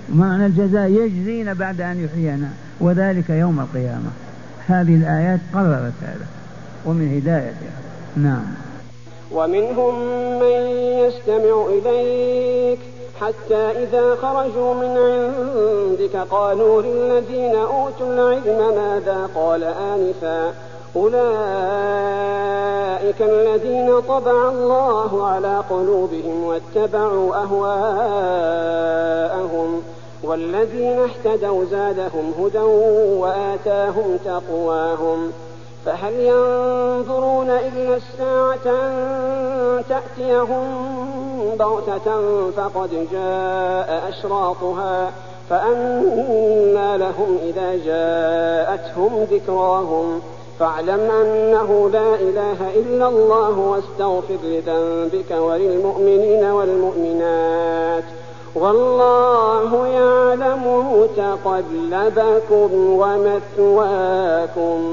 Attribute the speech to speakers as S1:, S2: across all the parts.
S1: معنى الجزاء يجزينا بعد أن يحيينا، وذلك يوم القيامة. هذه الآيات قررت هذا ومن هدايتها. نعم.
S2: ومنهم من يستمع إليك حتى إذا خرجوا من عندك قالوا للذين أوتوا العلم ماذا قال آنفا أولئك الذين طبع الله على قلوبهم واتبعوا أهواءهم والذين اهتدوا زادهم هدى وآتاهم تقواهم فهل ينظرون إلا الساعة أن تأتيهم بغتة فقد جاء أشراطها فأنى لهم إذا جاءتهم ذكراهم فاعلم أنه لا إله إلا الله واستغفر لذنبك وللمؤمنين والمؤمنات والله يعلم متقلبكم ومثواكم.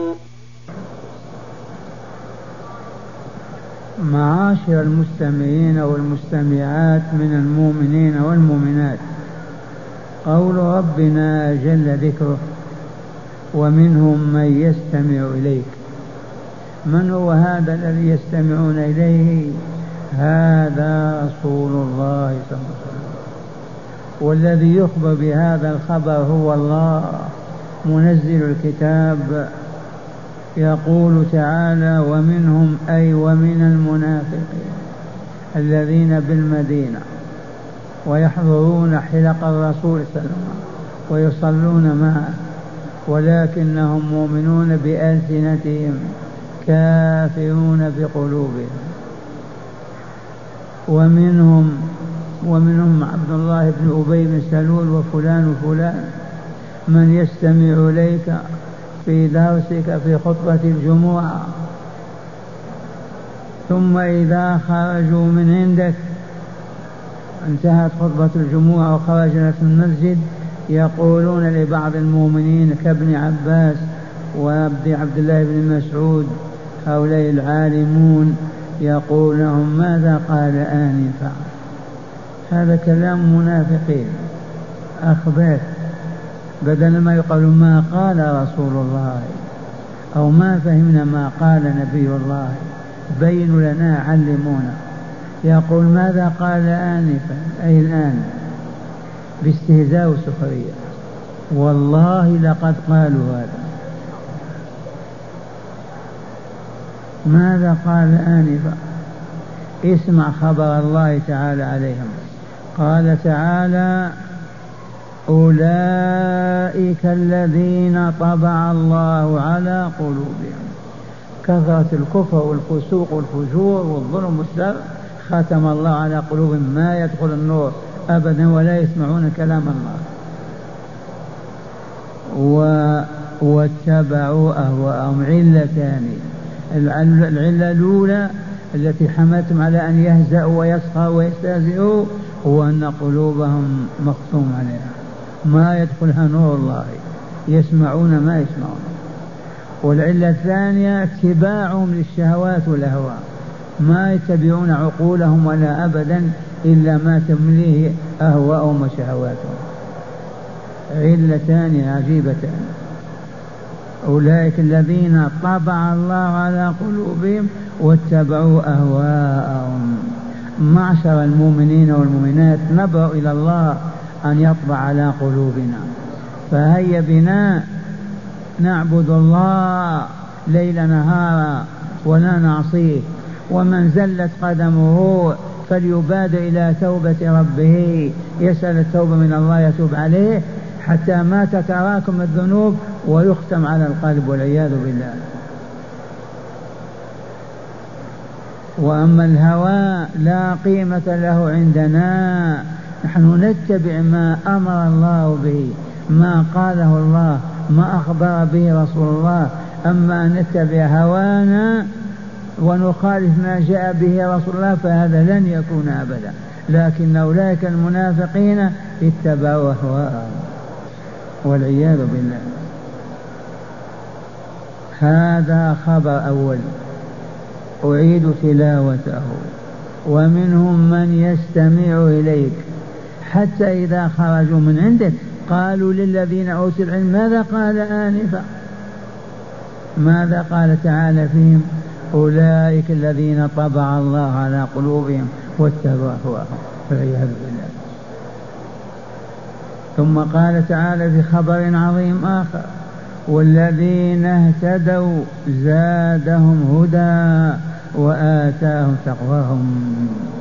S1: معاشر المستمعين والمستمعات من المؤمنين والمؤمنات، قول ربنا جل ذكره ومنهم من يستمع إليك. من هو هذا الذي يستمعون إليه؟ هذا رسول الله صلى الله عليه وسلم، والذي يخبر بهذا الخبر هو الله منزل الكتاب. يقول تعالى ومنهم أي ومن المنافقين الذين بالمدينة ويحضرون حلق الرسول صلى الله عليه وسلم ويصلون معه ولكنهم مؤمنون بألسنتهم كافرون بقلوبهم. ومنهم عبد الله بن أبي بن سلول وفلان وفلان من يستمع إليك في درسك في خطبة الجمعة، ثم إذا خرجوا من عندك انتهت خطبة الجمعة وخرجنا في المسجد يقولون لبعض المؤمنين كابن عباس وعبد الله بن مسعود هؤلاء العالمون يقول لهم ماذا قال آنفا. هذا كلام منافقين أخبار، بدل ما يقول ما قال رسول الله أو ما فهمنا ما قال نبي الله بينوا لنا علمونا. يقول ماذا قال آنفا أي الآن باستهزاء وسخرية. والله لقد قالوا هذا. ماذا قال آنفا؟ اسمع خبر الله تعالى عليهم. قال تعالى أولئك الذين طبع الله على قلوبهم. كثرة الكفر والفسوق والفجور والظلم والشر ختم الله على قلوبهم ما يدخل النور أبدا ولا يسمعون كلام الله. واتبعوا أهواءهم. علتان: العلة الأولى التي حملتم على أن يهزأوا ويسخروا ويستهزئوا هو أن قلوبهم مختوم عليها ما يدخلها نور الله، يسمعون ما يسمعون. والعلة الثانية اتباعهم للشهوات والأهواء، ما يتبعون عقولهم ولا أبدا إلا ما تمليه أهواءهم وشهواتهم. علتان عجيبتان. أولئك الذين طبع الله على قلوبهم واتبعوا أهواءهم. معشر المؤمنين والمؤمنات نبرأ إلى الله أن يطبع على قلوبنا، فهيا بنا نعبد الله ليل نهارا ولا نعصيه. ومن زلت قدمه فليبادر إلى توبة ربه، يسأل التوبة من الله يتوب عليه حتى ما تتراكم الذنوب ويختم على القلب والعياذ بالله. وأما الهوى لا قيمة له عندنا، نحن نتبع ما أمر الله به، ما قاله الله، ما أخبر به رسول الله. أما أن نتبع هوانا ونخالف ما جاء به رسول الله فهذا لن يكون أبدا. لكن أولئك المنافقين اتبعوا أهواءهم والعياذ بالله. هذا خبر أول أعيد تلاوته. ومنهم من يستمع إليك حتى إذا خرجوا من عندك قالوا للذين أوتوا العلم ماذا قال آنفا؟ ماذا قال تعالى فيهم؟ أولئك الذين طبع الله على قلوبهم واتبعوا أهواءهم والعياذ بالله. ثم قال تعالى في خبر عظيم آخر والذين اهتدوا زادهم هدى وآتاهم تقواهم.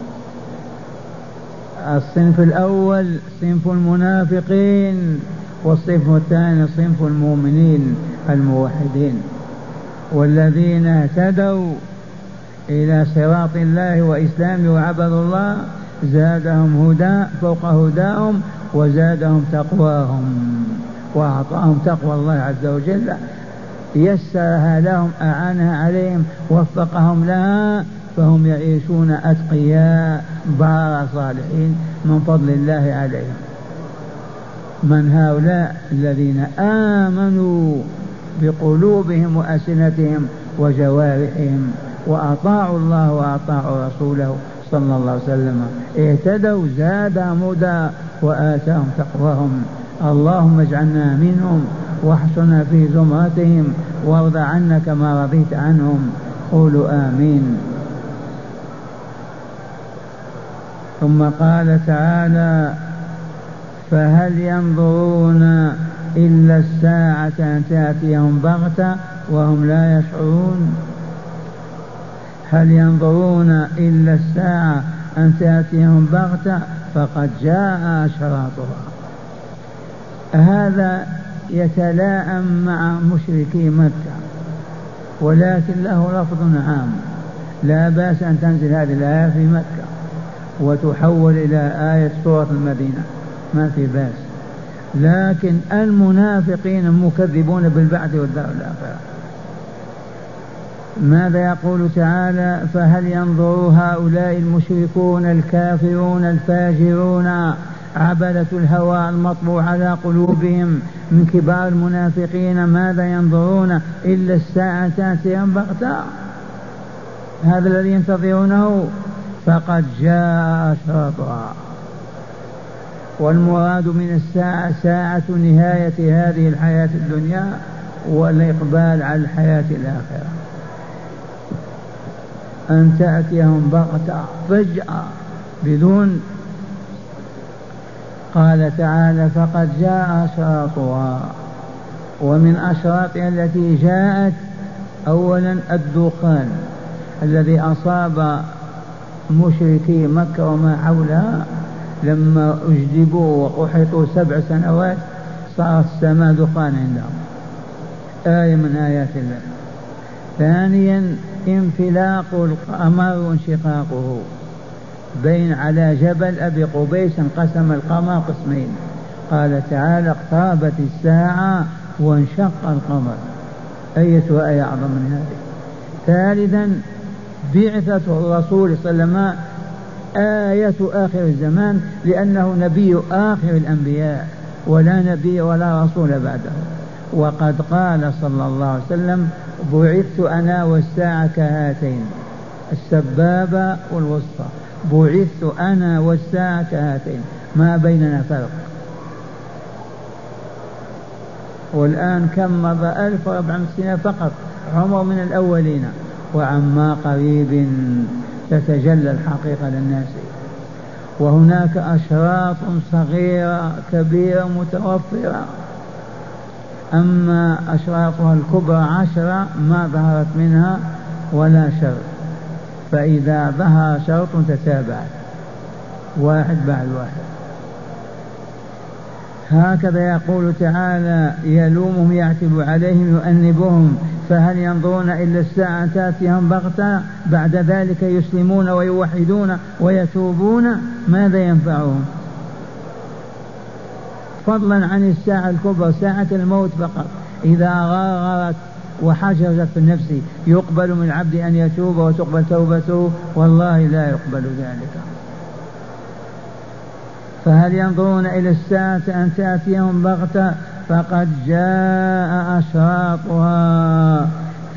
S1: الصنف الأول صنف المنافقين، والصنف الثاني صنف المؤمنين الموحدين. والذين اهتدوا إلى صراط الله وإسلامه وعبدوا الله زادهم هدى فوق هداهم وزادهم تقواهم، وأعطاهم تقوى الله عز وجل، يسرها لهم، أعانها عليهم، وفقهم لها، فهم يعيشون أتقياء برار صالحين من فضل الله عليهم. من هؤلاء؟ الذين آمنوا بقلوبهم وألسنتهم وجوارحهم وأطاعوا الله وأطاعوا رسوله صلى الله عليه وسلم. اهتدوا زادهم هدى وآتاهم تقواهم. اللهم اجعلنا منهم واحشرنا في زمرتهم وارض عنا كما رضيت عنهم. قولوا آمين. ثم قال تعالى فهل ينظرون إلا الساعة أن تأتيهم بغتة وهم لا يشعرون. هل ينظرون إلا الساعة أن تأتيهم بغتة فقد جاء أشراطها. هذا يتلائم مع مشركي مكة، ولكن له لفظ عام. لا بأس أن تنزل هذه الآية في مكة وتحول إلى آية سورة المدينة، ما في بأس. لكن المنافقين المكذبون بالبعث والدار الآخرة ماذا يقول تعالى؟ فهل ينظر هؤلاء المشركون الكافرون الفاجرون عبدة الهوى المطبوع على قلوبهم من كبار المنافقين ماذا ينظرون إلا الساعة تأتيهم بغتة؟ هذا الذي ينتظرونه فقد جاء أشراطها. والمراد من الساعة ساعة نهاية هذه الحياة الدنيا والإقبال على الحياة الآخرة. أن تأتيهم بغتة فجأة بدون. قال تعالى فقد جاء أشراطها. ومن أشراطها التي جاءت أولا الدخان الذي أصاب مشركي مكة وما حولها لما أجدبوا وأحيطوا 7 سنوات صارت السماء دخان عندهم، آية من آيات الله. ثانيا انفلاق القمر وانشقاقه بين على جبل أبي قبيس انقسم القمر قسمين. قال تعالى اقتربت الساعة وانشق القمر. أية آية أعظم من هذه. ثالثا بعثة الرسول صلى الله عليه وسلم آية آخر الزمان، لأنه نبي آخر الأنبياء ولا نبي ولا رسول بعده. وقد قال صلى الله عليه وسلم بعثت أنا والساعة كهاتين، السبابة والوسطى. بعثت أنا والساعة كهاتين، ما بيننا فرق. والآن كم مضى 1400 سنة فقط عمر من الأولين، وعما قريب تتجلى الحقيقة للناس. وهناك أشراط صغيرة كبيرة متوفرة، أما أشراطها الكبرى 10 ما ظهرت منها ولا شر، فإذا ظهر شرط تتابعت واحد بعد واحد. هكذا يقول تعالى يلومهم يعتب عليهم يؤنبهم. فهل ينظرون إلا الساعة تأتيهم بغتة بعد ذلك يسلمون ويوحدون ويتوبون ماذا ينفعهم؟ فضلا عن الساعة الكبرى ساعة الموت فقط إذا غرغرت وحجزت في النفس يقبل من العبد أن يتوب وتقبل توبته؟ والله لا يقبل ذلك. فهل ينظرون إلى الساعة أن تأتيهم بغتة فقد جاء أشراطها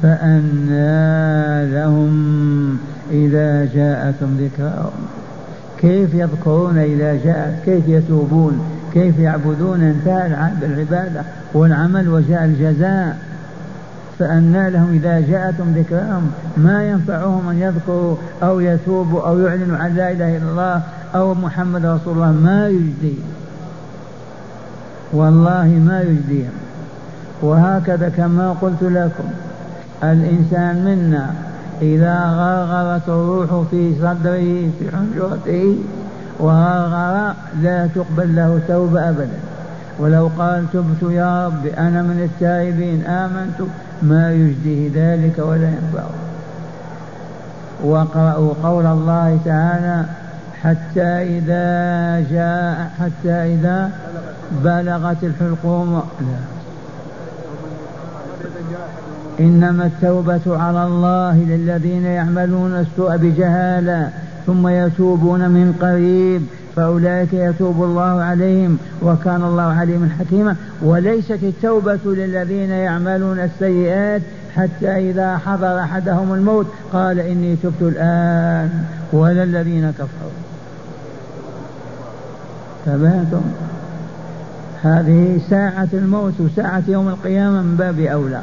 S1: فأنى لهم إذا جاءتهم ذكراهم. كيف يذكرون إذا جاءت؟ كيف يتوبون؟ كيف يعبدون؟ انتهى العبادة والعمل وجاء الجزاء، فأنى لهم إذا جاءتهم ذكرهم؟ ما ينفعهم أن يذكروا أو يتوبوا أو يعلنوا عن لا إله إلا الله أو محمد رسول الله، ما يجدي، والله ما يجديهم. وهكذا كما قلت لكم الإنسان منا إذا غرغرت الروح في صدره في حنجرته وغرغر لا تقبل له توبة أبدا، ولو قال تبت يا رب أنا من التائبين آمنت ما يجديه ذلك ولا ينفعه. وقرأوا قول الله تعالى حتى إذا بلغت الحلقوم إنما التوبة على الله للذين يعملون السوء بجهالة ثم يتوبون من قريب فأولئك يتوب الله عليهم وكان الله عليما حكيما. وليست التوبة للذين يعملون السيئات حتى إذا حضر أحدهم الموت قال إني تبت الآن، ولا الذين كفروا. تبهتم؟ هذه ساعة الموت وساعة يوم القيامة من باب أولى.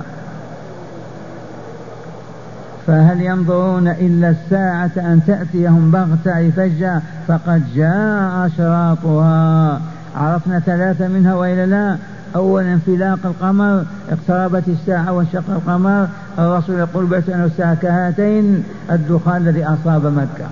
S1: فهل ينظرون إلا الساعة أن تأتيهم بغتة فجأة فقد جاء أشراطها. عرفنا ثلاثة منها وإلا لا؟ أولا انفلاق القمر، اقتربت الساعة وانشق القمر، الرسول يقول بأن الساعة كهاتين، الدخان الذي أصاب مكة.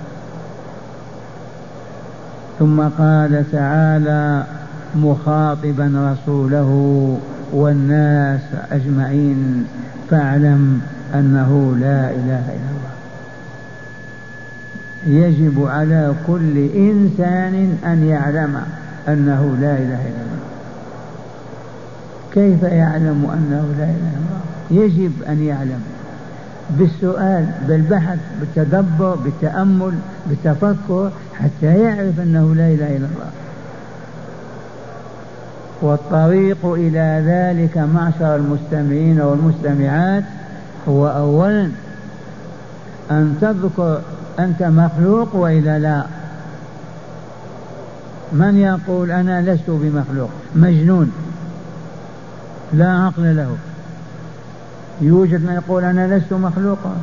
S1: ثم قال تعالى مخاطبا رسوله والناس أجمعين فاعلم أنه لا إله إلا الله. يجب على كل إنسان أن يعلم أنه لا إله إلا الله. كيف يعلم أنه لا إله إلا الله؟ يجب أن يعلم بالسؤال، بالبحث، بالتدبر، بالتأمل، بالتفكر، حتى يعرف أنه لا إله إلا الله. والطريق إلى ذلك معشر المستمعين والمستمعات هو أولا أن تذكر أنت مخلوق وإلا لا. من يقول أنا لست بمخلوق مجنون لا عقل له. يوجد من يقول أنا لست مخلوقا.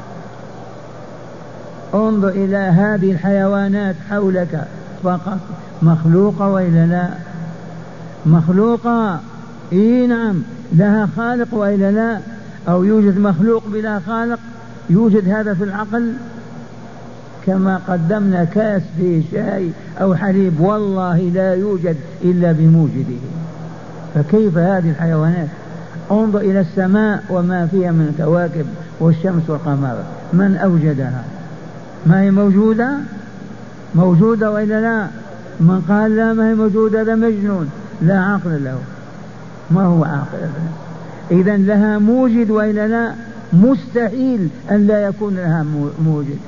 S1: انظر إلى هذه الحيوانات حولك فقط، مخلوقة وإلا لا؟ مخلوقة، إيه نعم، لها خالق وإلا لا؟ أو يوجد مخلوق بلا خالق؟ يوجد هذا في العقل؟ كما قدمنا كاس فيه شاي أو حليب والله لا يوجد إلا بموجده. فكيف هذه الحيوانات؟ انظر إلى السماء وما فيها من كواكب والشمس والقمر، من أوجدها؟ ما هي موجودة؟ موجودة وإلا لا؟ من قال لا ما هي موجودة هذا مجنون لا عقل له. ما هو عاقل؟ إذن لها موجد وإلا لا؟ مستحيل أن لا يكون لها موجد.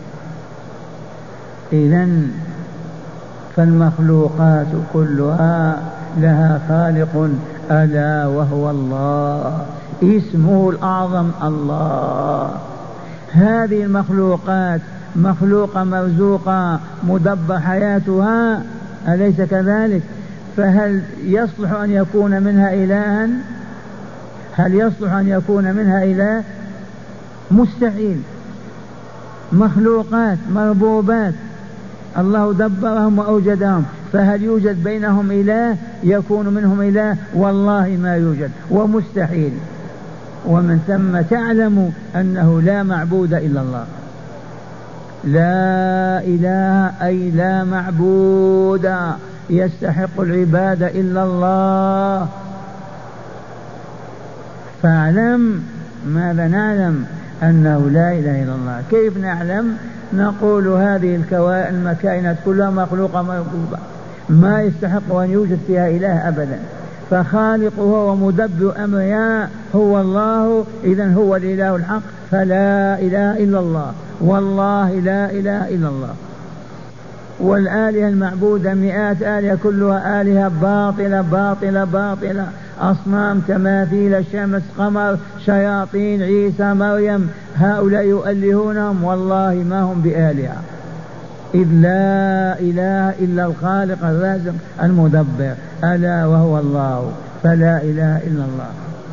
S1: إذن فالمخلوقات كلها لها خالق ألا وهو الله، اسمه الأعظم الله. هذه المخلوقات مخلوقة مرزوقة مدبر حياتها، أليس كذلك؟ فهل يصلح أن يكون منها إلها؟ هل يصلح أن يكون منها إله؟ مستحيل. مخلوقات مربوبات الله دبرهم وأوجدهم، فهل يوجد بينهم إله يكون منهم إله؟ والله ما يوجد ومستحيل. ومن ثم تعلم أنه لا معبود إلا الله. لا إله أي لا معبود يستحق العبادة إلا الله. فاعلم. ماذا نعلم؟ أنه لا إله إلا الله. كيف نعلم؟ نقول هذه المكائنات كلها مخلوقة مربوبة ما يستحق أن يوجد فيها إله أبدا، فخالقها ومدبر أمرها هو الله. إذن هو الإله الحق، فلا إله إلا الله. والله لا إله إلا الله. والآلهة المعبودة مئات آلهة كلها آلهة باطلة باطلة باطلة، أصنام، تماثيل، شمس، قمر، شياطين، عيسى، مريم، هؤلاء يؤلهونهم والله ما هم بآلهة. إذ لا إله إلا الخالق الرازق المدبر، ألا وهو الله، فلا إله إلا الله.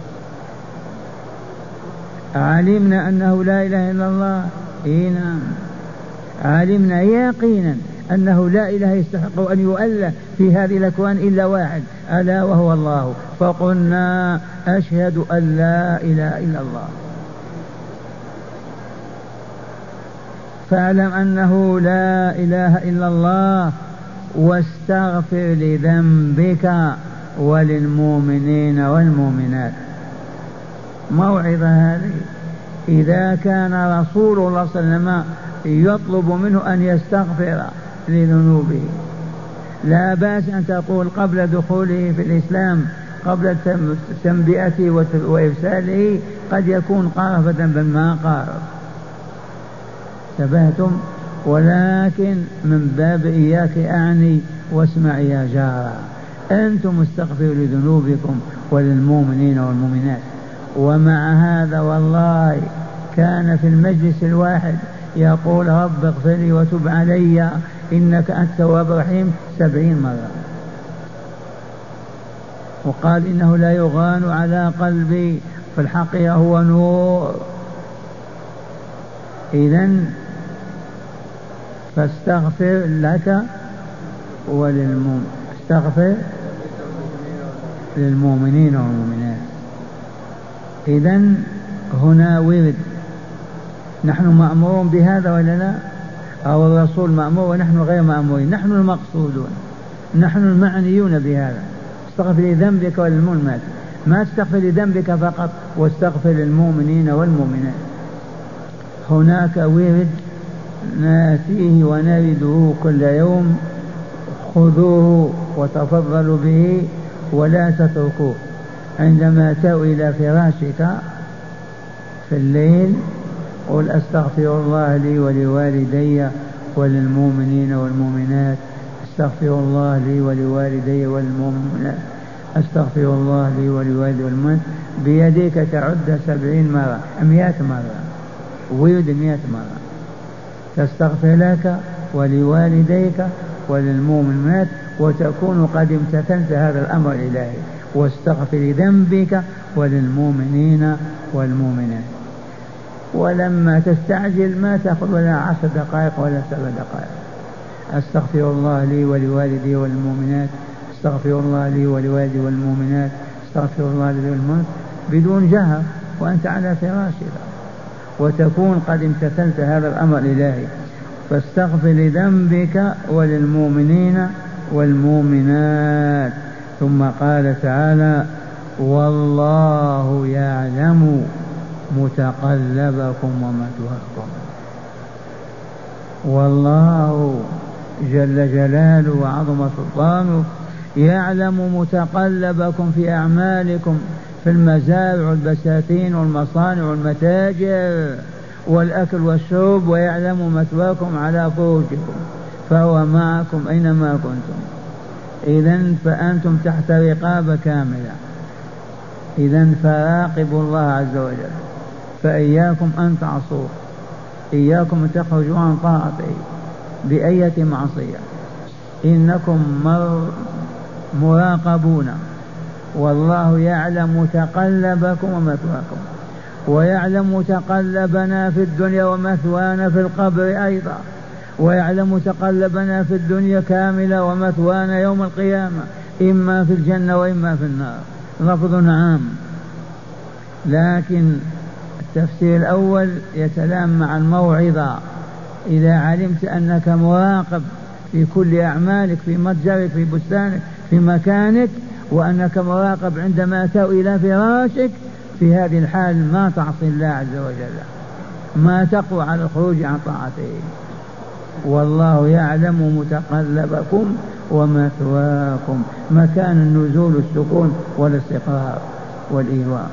S1: علمنا أنه لا إله إلا الله، نعم، علمنا يقينا أنه لا إله يستحق أن يؤله في هذه الأكوان إلا واحد، ألا وهو الله، فقلنا أشهد أن لا إله إلا الله. فاعلم أنه لا إله إلا الله، واستغفر لذنبك وللمؤمنين والمؤمنات. موعظة هذه إذا كان رسول الله صلى الله عليه وسلم يطلب منه أن يستغفر لذنوبه، لا بأس أن تقول قبل دخوله في الإسلام، قبل تنبئته وإرساله، قد يكون قارف ذنبا ما قارف، انتبهتم؟ ولكن من باب إياك أعني واسمع يا جارة، أنتم استغفروا لذنوبكم وللمؤمنين والمؤمنات. ومع هذا والله كان في المجلس الواحد يقول رب اغفر لي وتب علي إنك أنت التواب الرحيم 70 مرة، وقال إنه لا يغان على قلبي، في الحقيقة هو نور. إذن فاستغفر لك استغفر للمؤمنين والمؤمنات. إذن هنا ورد، نحن مأمورون بهذا ولا لا؟ أو الرسول مأمور ونحن غير مأمورين؟ نحن المقصودون، نحن المعنيون بهذا. استغفر لذنبك وللمؤمنات، ما تستغفر لذنبك فقط، واستغفر للمؤمنين والمؤمنات. هناك ورد ناتيه ونرده كل يوم، خذوه وتفضلوا به ولا تتركوه. عندما تأوي إلى فراشك في الليل قل أستغفر الله لي ولوالدي وللمؤمنين والمؤمنات، أستغفر الله لي ولوالدي والمؤمنات، أستغفر الله لي ولوالدي والمؤمنات. بيديك تعد 70 مرة 100 مرة، ورد 100 مرة، تستغفر لك ولوالديك وللمؤمنات، وتكون قد امتثلت هذا الأمر الإلهي. واستغفر لذنبك وللمؤمنين والمؤمنات. ولما تستعجل ما تأخذ ولا 10 دقائق ولا 7 دقائق. أستغفر الله لي ولوالدي والمؤمنات، أستغفر الله لي ولوالدي والمؤمنات، أستغفر الله لي والمؤمنات، بدون جهر وأنت على فراشك، وتكون قد امتثلت هذا الأمر الإلهي. فاستغفر لذنبك وللمؤمنين والمؤمنات. ثم قال تعالى والله يعلم متقلبكم ومثواكم. والله جل جلاله وعظم سلطانه يعلم متقلبكم في أعمالكم، في المزارع والبساتين والمصانع والمتاجر والأكل والشرب، ويعلم مثواكم على فروجكم، فهو معكم أينما كنتم. إذن فأنتم تحت رقابة كاملة. إذن فراقبوا الله عز وجل، فإياكم أن تعصوه، إياكم أن تخرجوا عن طاعته بأية معصية. إنكم مراقبون، والله يعلم متقلبكم ومثواكم، ويعلم متقلبنا في الدنيا ومثوانا في القبر أيضا، ويعلم متقلبنا في الدنيا كاملة ومثوانا يوم القيامة، إما في الجنة وإما في النار. لفظ عام، لكن التفسير الأول يتلام مع الموعظة. إذا علمت أنك مراقب في كل أعمالك، في متجرك، في بستانك، في مكانك، وأنك مراقب عندما تأوي إلى فراشك، في هذه الحال ما تعصي الله عز وجل، ما تقوى على الخروج عن طاعته. والله يعلم متقلبكم ومثواكم، مكان النزول السكون والاستقرار والإيواء.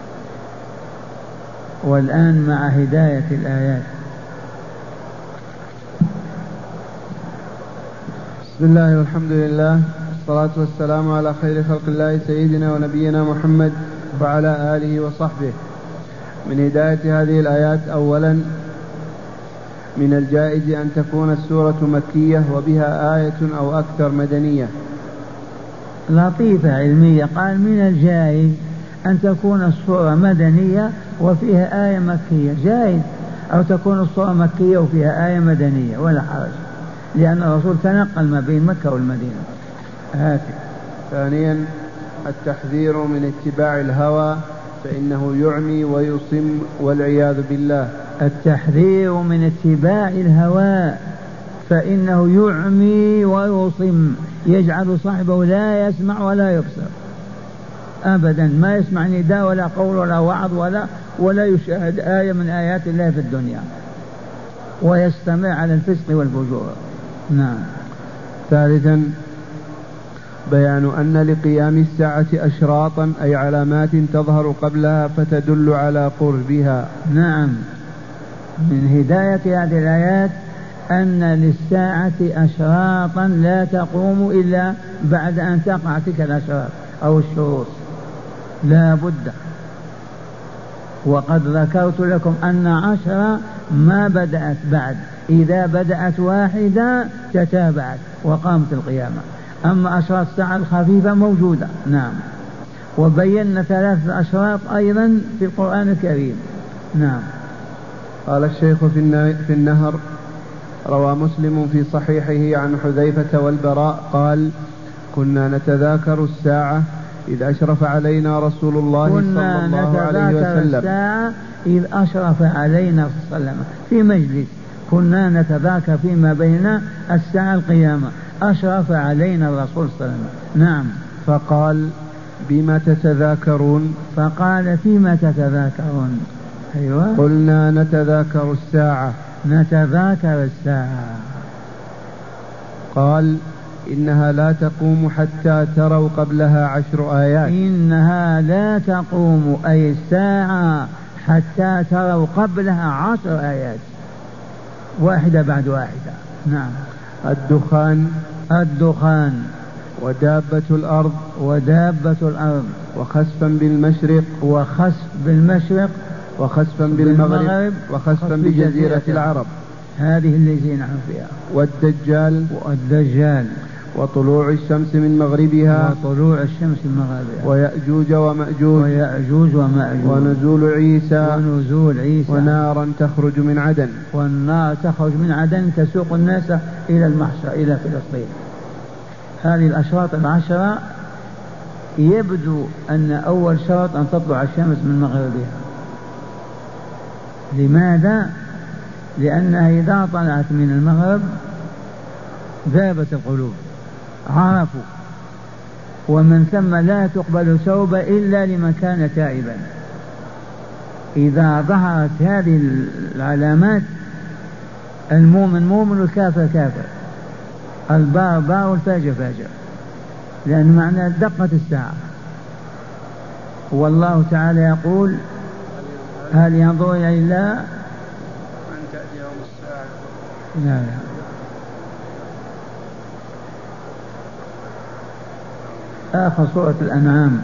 S1: والآن مع هداية الآيات.
S3: بسم الله والحمد لله، والصلاة والسلام على خير خلق الله سيدنا ونبينا محمد وعلى آله وصحبه. من هداية هذه الآيات أولا من الجائز أن تكون السورة مكية وبها آية أو أكثر مدنية؟
S1: لطيفة علمية. قال من الجائز أن تكون السورة مدنية وفيها آية مكية، جائز، أو تكون السورة مكية وفيها آية مدنية ولا حرج، لأن الرسول تنقل ما بين مكة والمدينة.
S3: ثانيا التحذير من اتباع الهوى فإنه يعمي ويصم والعياذ بالله.
S1: التحذير من اتباع الهوى فإنه يعمي ويصم، يجعل صاحبه لا يسمع ولا يبصر أبدا، ما يسمع نداء ولا قول ولا وعظ ولا يشاهد آية من آيات الله في الدنيا، ويستمع على الفسق والفجور. نعم.
S3: ثالثا بيان أن لقيام الساعة أشراطا أي علامات تظهر قبلها فتدل على قربها.
S1: نعم، من هداية هذه الآيات أن للساعة أشراطا لا تقوم إلا بعد أن تقع تلك الأشراط أو الشروط، لا بد. وقد ذكرت لكم أن 10 ما بدأت بعد، إذا بدأت واحدة تتابعت وقامت القيامة. أما أشراط الساعة الخفيفة موجودة. نعم. وبينا 3 أشراط أيضا في القرآن الكريم. نعم.
S3: قال الشيخ في النهر: روى مسلم في صحيحه عن حذيفة والبراء قال: كنا نتذاكر الساعة إذ أشرف علينا رسول الله صلى الله عليه وسلم.
S1: الساعة إذ أشرف علينا صلى الله عليه وسلم في مجلس، كنا نتذاكر فيما بيننا الساعة القيامة، أشرف علينا الرسول صلى الله عليه وسلم. نعم.
S3: فقال: بما تتذاكرون؟
S1: فقال: فيما تتذاكرون؟ أيوة.
S3: قلنا: نتذاكر الساعة.
S1: نتذاكر الساعة.
S3: قال: إنها لا تقوم حتى تروا قبلها 10 آيات.
S1: إنها لا تقوم أي الساعة حتى تروا قبلها 10 آيات، واحدة بعد واحدة. نعم. الدخان
S3: ودابة الأرض وخسفا بالمشرق وخسفا بالمغرب وخسفا بجزيرة العرب،
S1: هذه اللي نحن فيها.
S3: والدجال وطلوع الشمس من مغربها ويأجوج ومأجوج ونزول عيسى ونارا تخرج من عدن.
S1: والنار تخرج من عدن تسوق الناس إلى المحشر إلى فلسطين. هذه الأشراط 10. يبدو أن أول شرط أن تطلع الشمس من مغربها. لماذا؟ لأنها إذا طلعت من المغرب ذابت القلوب، عرفوا، ومن ثم لا تقبل توبة إلا لمن كان تائبا. إذا ظهرت هذه العلامات المؤمن مؤمن والكافر كافر، البار بار والفاجر فاجر، لأن معنى دقة الساعة. والله تعالى يقول: هل ينظر إلا أن تأتيهم الساعة؟ لا. آخر سورة الأنعام: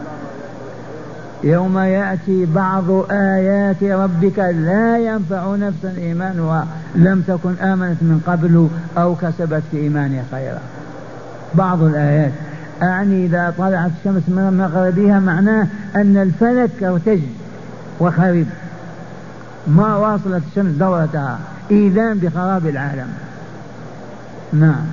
S1: يوم يأتي بعض آيات ربك لا ينفع نفسا إيمانها لم تكن آمنت من قبل أو كسبت في إيمانها خيرا. بعض الآيات أعني إذا طلعت الشمس من مغربها معناه أن الفلك ارتج وخرب، ما واصلت الشمس دورتها، إذان بخراب العالم. نعم.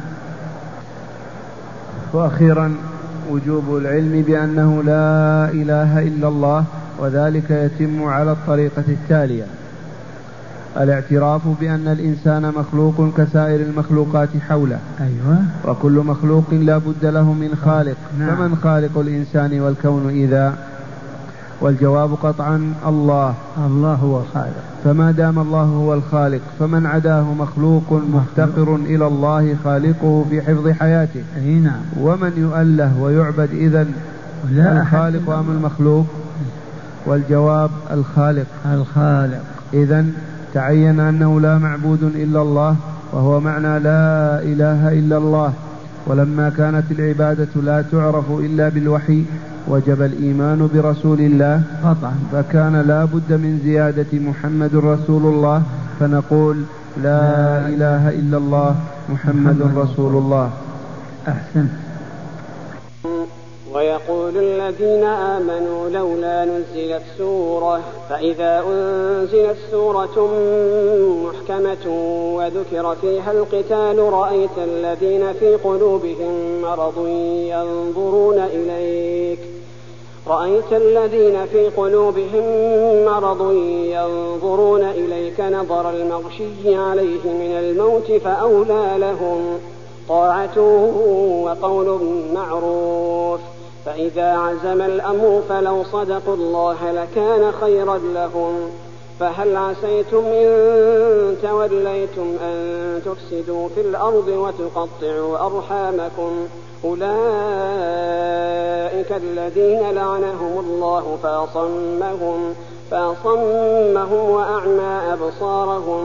S3: وأخيرا وجوب العلم بأنه لا إله إلا الله، وذلك يتم على الطريقة التالية: الاعتراف بأن الإنسان مخلوق كسائر المخلوقات حوله.
S1: أيوة.
S3: وكل مخلوق لا بد له من خالق.
S1: نعم.
S3: فمن خالق الإنسان والكون إذا؟ والجواب قطعا: الله
S1: هو الخالق.
S3: فما دام الله هو الخالق فمن عداه مخلوق مفتقر إلى الله خالقه في حفظ حياته.
S1: نعم.
S3: ومن يؤله ويعبد إذن؟ الخالق أم المخلوق؟ والجواب: الخالق. إذن تعين أنه لا معبود إلا الله، وهو معنى لا إله إلا الله. ولما كانت العبادة لا تعرف إلا بالوحي وجب الإيمان برسول الله قطعا، فكان لا بد من زيادة محمد رسول الله، فنقول: لا إله إلا الله محمد رسول الله.
S1: أحسن.
S2: ويقول الذين آمنوا لولا نزلت سورة فإذا أنزلت سورة محكمة وذكر فيها القتال رأيت الذين في قلوبهم مرض ينظرون إليك نظر المغشي عليه من الموت فأولى لهم طاعة وقول معروف فإذا عزم الأمر فلو صدقوا الله لكان خيرا لهم فهل عسيتم إن توليتم أن تفسدوا في الأرض وتقطعوا أرحامكم أولئك الذين لعنهم الله فأصمهم وأعمى أبصارهم.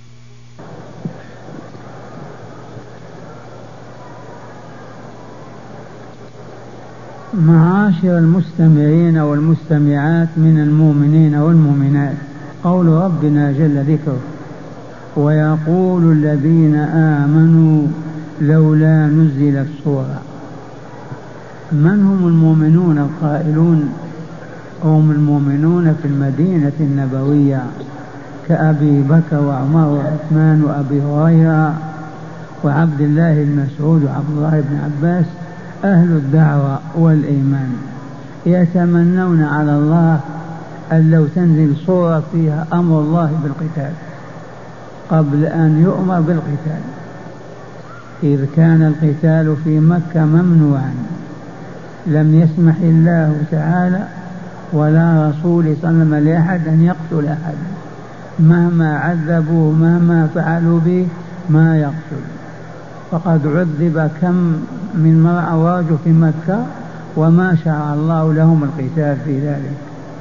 S1: معاشر المستمعين والمستمعات من المؤمنين والمؤمنات، قول ربنا جل ذكره: ويقول الذين آمنوا لولا نزلت سورة. من هم المؤمنون القائلون؟ هم المؤمنون في المدينة النبوية كأبي بكر وعمر وعثمان وأبي هريرة وعبد الله بن مسعود وعبد الله بن عباس، أهل الدعوة والإيمان، يتمنون على الله أن لو تنزل صورة فيها أمر الله بالقتال قبل أن يؤمر بالقتال، إذ كان القتال في مكة ممنوعا، لم يسمح الله تعالى ولا رسول صلى الله عليه وسلم لأحد أن يقتل أحد، مهما عذبوه مهما فعلوا به ما يقتل. فقد عذب كم من مرء واجه في مكة وما شرع الله لهم القتال في ذلك،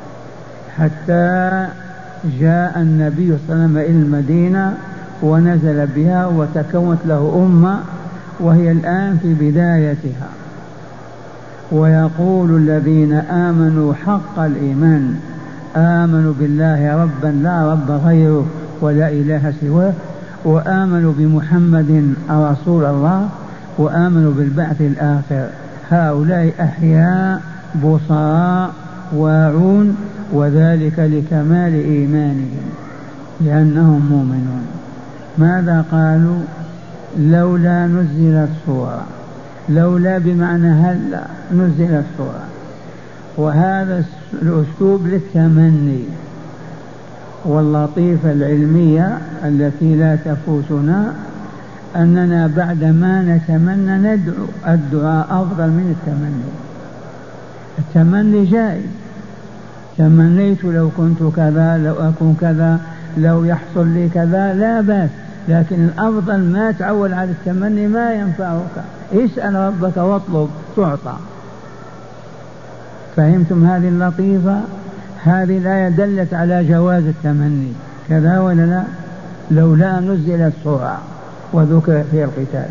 S1: حتى جاء النبي صلى الله عليه وسلم إلى المدينة ونزل بها وتكونت له أمة وهي الآن في بدايتها. ويقول الذين آمنوا حق الإيمان آمنوا بالله ربا لا رب غيره ولا إله سواه، وآمنوا بمحمد رسول الله، وآمنوا بالبعث الآخر، هؤلاء أحياء بصراء واعون، وذلك لكمال إيمانهم لأنهم مؤمنون. ماذا قالوا؟ لولا نزلت سورة، لولا بمعنى هلا نزلت سورة، وهذا الأسلوب للتمني واللطيفة العلمية التي لا تفوتنا أننا بعدما نتمنى ندعو، الدعاء أفضل من التمني. التمني جائز، تمنيت لو كنت كذا، لو أكون كذا، لو يحصل لي كذا، لا بأس، لكن الأفضل ما تعول على التمني ما ينفعك، اسأل ربك واطلب تعطى. فهمتم هذه اللطيفة؟ هذه الآية دلت على جواز التمني، كذا ولا لا؟ لولا نزلت سورة وذكر فيها القتال.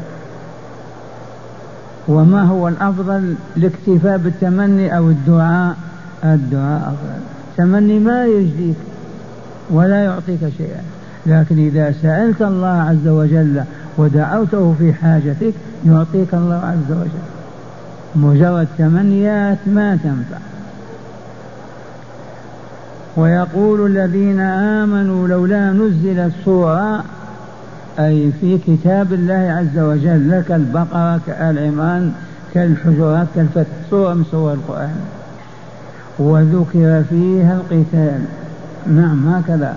S1: وما هو الأفضل؟ الاكتفاء بالتمني أو الدعاء؟ الدعاء أفضل. التمني ما يجديك ولا يعطيك شيئا، لكن إذا سألت الله عز وجل ودعوته في حاجتك يعطيك الله عز وجل. مجرد تمنيات ما تنفع. ويقول الذين آمنوا لولا نزلت سورة، أي في كتاب الله عز وجل، كالبقرة كآل عمران كالحجرات كالفتح، سورة من سور القرآن، وذكر فيها القتال. نعم هكذا.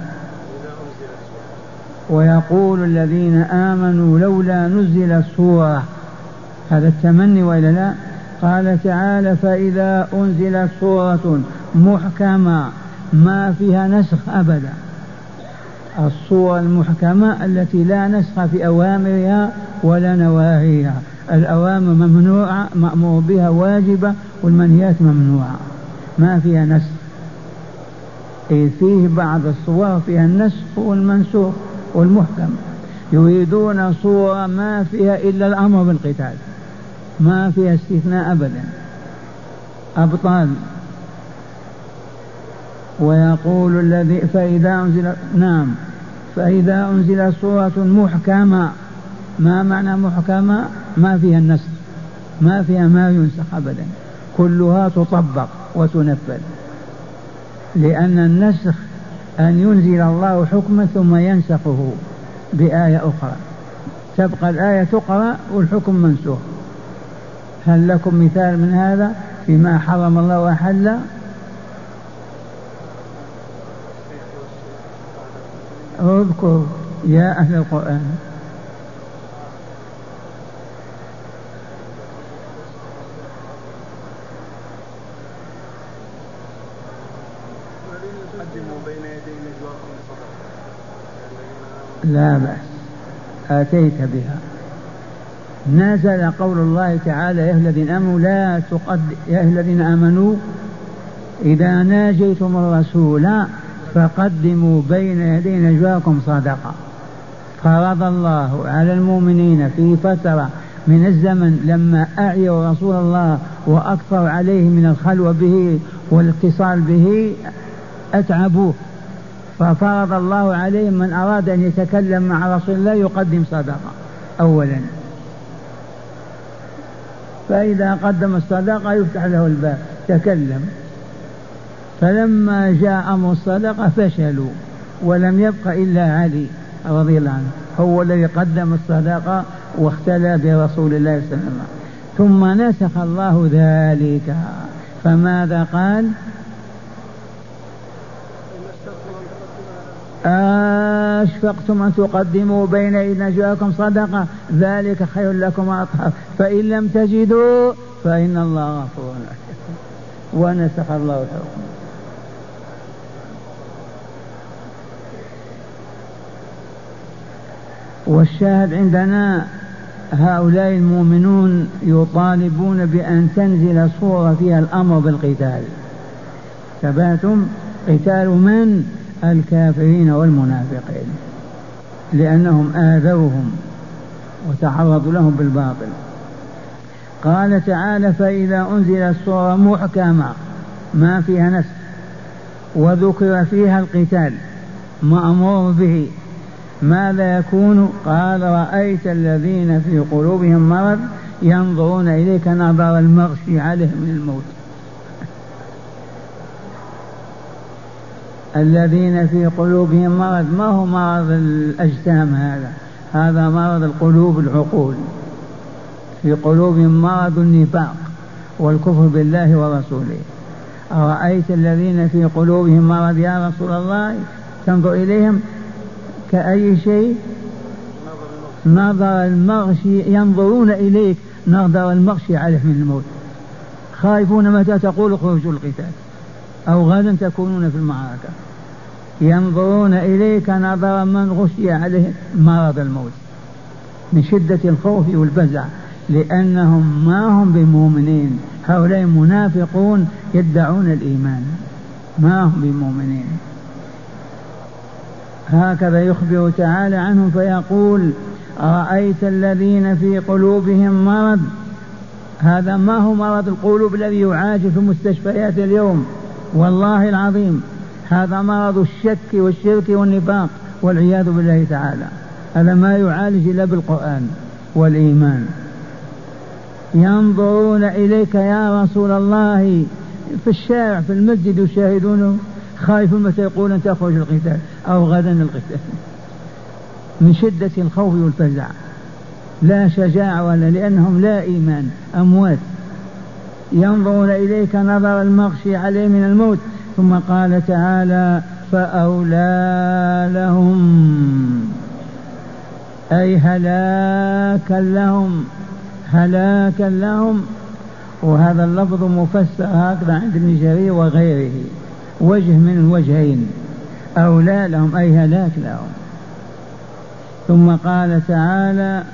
S1: ويقول الذين آمنوا لولا نزلت سورة، هذا التمني وإلا لا؟ قال تعالى: فإذا أنزلت سورة محكمة ما فيها نسخ أبدا. الصورة المحكمة التي لا نسخ في أوامرها ولا نواهيها، الأوامر ممنوعة مأمور بها واجبة، والمنهيات ممنوعة، ما فيها نسخ. إذ فيه بعض الصور فيها النسخ والمنسوخ والمحكم، يريدون صورة ما فيها إلا الأمر بالقتال، ما فيها استثناء أبدا، أبطال. ويقول الذي فإذا أنزل، نعم، فإذا أنزل سورة محكمة، ما معنى محكمة؟ ما فيها النسخ، ما فيها ما ينسخ أبدا، كلها تطبق وتنفذ، لأن النسخ أن ينزل الله حكما ثم ينسخه بآية أخرى، تبقى الآية تقرأ والحكم منسوخ. هل لكم مثال من هذا فيما حرم الله وأحل؟ اذكر يا أهل القرآن. لا بأس، آتيت بها. نزل قول الله تعالى يا أيها الذين آمنوا إذا ناجيتم الرسول فقدموا بين يدي نجواكم صدقة. فرض الله على المؤمنين في فترة من الزمن لما أعيوا رسول الله وأكثر عليه من الخلوة به والاتصال به أتعبوه، ففرض الله عليهم من أراد أن يتكلم مع رسول الله يقدم صدقة أولا، فإذا قدم الصدقة يفتح له الباب تكلم. فلما جاء أمر الصدقة فشلوا ولم يبق إلا علي رضي الله عنه، هو الذي قدم الصدقة واختلى برسول الله صلى الله عليه وسلم. ثم نسخ الله ذلك، فماذا قال؟ أشفقتم أن تقدموا بين يدي نجواكم صدقة ذلك خير لكم وأطهر فإن لم تجدوا فإن الله غفور رحيم. ونسخ الله الحكم. والشاهد عندنا هؤلاء المؤمنون يطالبون بأن تنزل صورة فيها الأمر بالقتال. ثباتم قتال من؟ الكافرين والمنافقين، لأنهم آذوهم وتعرضوا لهم بالباطل. قال تعالى فإذا أنزل الصورة محكمة ما فيها نسخ وذكر فيها القتال مأمور به، ماذا يكون؟ قال رأيت الذين في قلوبهم مرض ينظرون إليك نظر المغشي عليه من الموت. الذين في قلوبهم مرض ما هو مرض الأجسام، هذا مرض القلوب العقول. في قلوبهم مرض النفاق والكفر بالله ورسوله. أرأيت الذين في قلوبهم مرض يا رسول الله تنظر إليهم كأي شيء؟ نظر المغشي، ينظرون إليك نظر المغشي عليه من الموت، خائفون متى تقول خرجوا القتال أو غدا تكونون في المعركة. ينظرون إليك نظر من غشي عليه مرض الموت من شدة الخوف والفزع، لأنهم ما هم بمؤمنين. هؤلاء منافقون يدعون الإيمان ما هم بمؤمنين. هكذا يخبر تعالى عنهم فيقول أرأيت الذين في قلوبهم مرض. هذا ما هو مرض القلوب الذي يعالج في المستشفيات اليوم، والله العظيم هذا مرض الشك والشرك والنفاق والعياذ بالله تعالى. هذا ما يعالج إلا بالقرآن والإيمان. ينظرون إليك يا رسول الله في الشارع في المسجد يشاهدونه، خايف متى يقول أن تخرج القتال أو غدا القتال من شدة الخوف والفزع، لا شجاعة ولا، لأنهم لا إيمان، أموات. ينظرون إليك نظر المغشي عليه من الموت. ثم قال تعالى فأولى لهم، أي هلاكا لهم، هلاكا لهم. وهذا اللفظ مفسر هكذا عند ابن جرير وغيره، وجه من الوجهين، أولى لهم أي هلاك لهم. ثم قال تعالى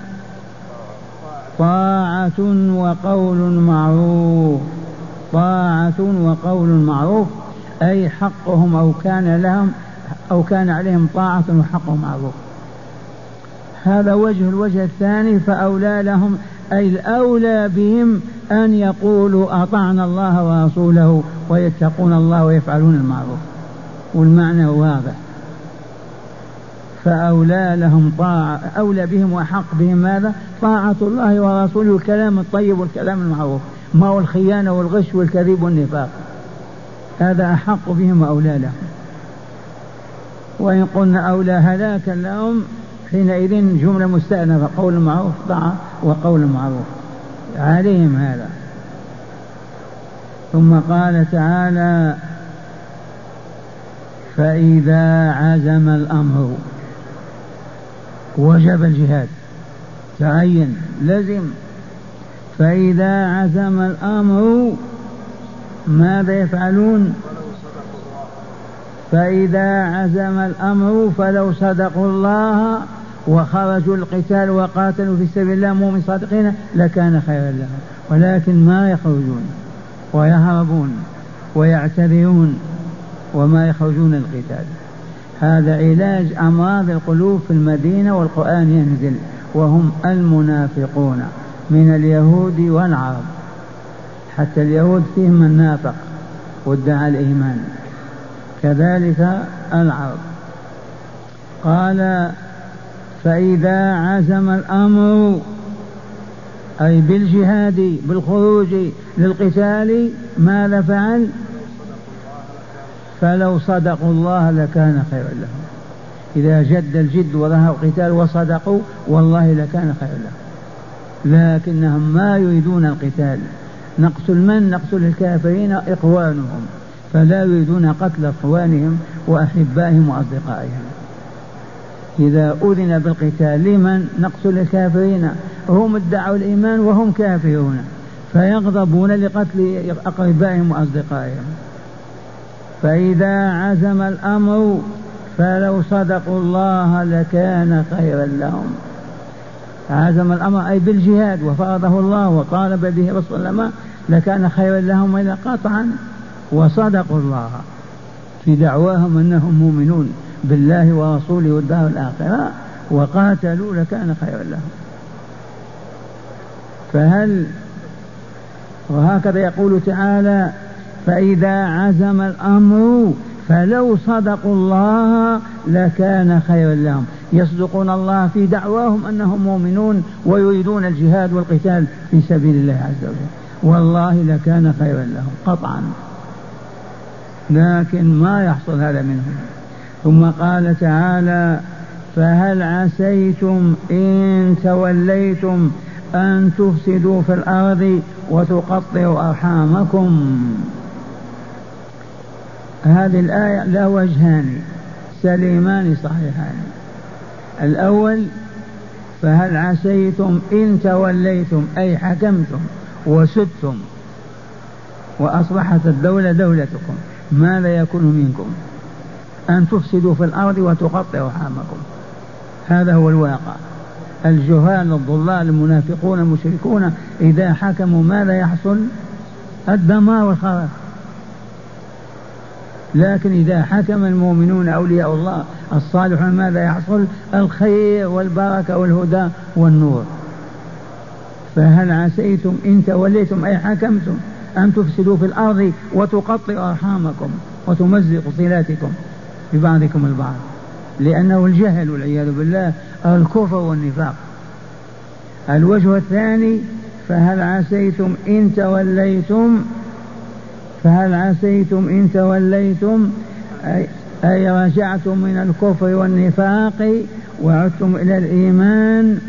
S1: طاعة وقول معروف، طاعة وقول معروف أي حقهم أو كان عليهم طاعة وحقهم معروف. هذا الوجه الثاني فأولى لهم أي الأولى بهم أن يقولوا أطعنا الله ورسوله ويتقون الله ويفعلون المعروف، والمعنى واضح. فأولى لهم طاعة، أولى بهم وأحق بهم ماذا؟ طاعة الله ورسوله، الكلام الطيب والكلام المعروف، ما هو الخيانة والغش والكذب والنفاق، هذا أحق بهم وأولى لهم. وإن قلنا أولى هلاكا لهم حينئذ جملة مستأنفة، قول المعروف طاعة وقول المعروف عليهم هذا. ثم قال تعالى فإذا عزم الأمر وجب الجهاد، تعين لزم. فإذا عزم الأمر ماذا يفعلون؟ فإذا عزم الأمر فلو صدقوا الله وخرجوا القتال وقاتلوا في سبيل الله مؤمن صادقين لكان خيرا لهم، ولكن ما يخرجون ويهربون ويعتذرون وما يخرجون القتال. هذا علاج أمراض القلوب في المدينة، والقرآن ينزل وهم المنافقون من اليهود والعرب، حتى اليهود فيهم من نافق وادعى الإيمان، كذلك العرب. قال فإذا عزم الأمر أي بالجهاد بالخروج للقتال ماذا فعل؟ فلو صدقوا الله لكان خيرا لهم. إذا جد الجد وظهر القتال وصدقوا والله لكان خيرا لهم، لكنهم ما يريدون القتال. نقتل من؟ نقتل الكافرين إخوانهم، فلا يريدون قتل إخوانهم وأحبائهم وأصدقائهم. إذا أذن بالقتال لمن؟ نقتل الكافرين، هم ادعوا الإيمان وهم كافرون، فيغضبون لقتل أقربائهم وأصدقائهم. فإذا عزم الأمر فلو صدقوا الله لكان خيرا لهم. عزم الأمر أي بالجهاد وفرضه الله وطالب به رسول الله لكان خيرا لهم إذا قطعا وصدقوا الله في دعواهم أنهم مؤمنون بالله ورسوله والدار الآخرة وقاتلوا لكان خيرا لهم. فهل وهكذا يقول تعالى فإذا عزم الأمر فلو صدقوا الله لكان خيرا لهم، يصدقون الله في دعواهم أنهم مؤمنون ويريدون الجهاد والقتال في سبيل الله عز وجل، والله لكان خيرا لهم قطعا، لكن ما يحصل هذا منهم. ثم قال تعالى فهل عسيتم إن توليتم أن تفسدوا في الأرض وتقطعوا أرحامكم. هذه الآية لا وجهان سليمان صحيحان. الأول فهل عسيتم إن توليتم أي حكمتم وسدتم وأصبحت الدولة دولتكم ماذا يكون منكم؟ أن تفسدوا في الأرض وتقطعوا أرحامكم. هذا هو الواقع. الجهال الضلال المنافقون المشركون إذا حكموا ماذا يحصل؟ الدمار والخراب. لكن إذا حكم المؤمنون أولياء الله الصالحون ماذا يحصل؟ الخير والبركة والهدى والنور. فهل عسيتم إن توليتم أي حكمتم أن تفسدوا في الأرض وتقطعوا أرحامكم وتمزقوا صلاتكم ببعضكم البعض، لأنه الجهل والعياذ بالله الكفر والنفاق. الوجه الثاني فهل عسيتم إن توليتم، فهل عسيتم إن توليتم أي رجعتم من الكفر والنفاق وعدتم إلى الإيمان.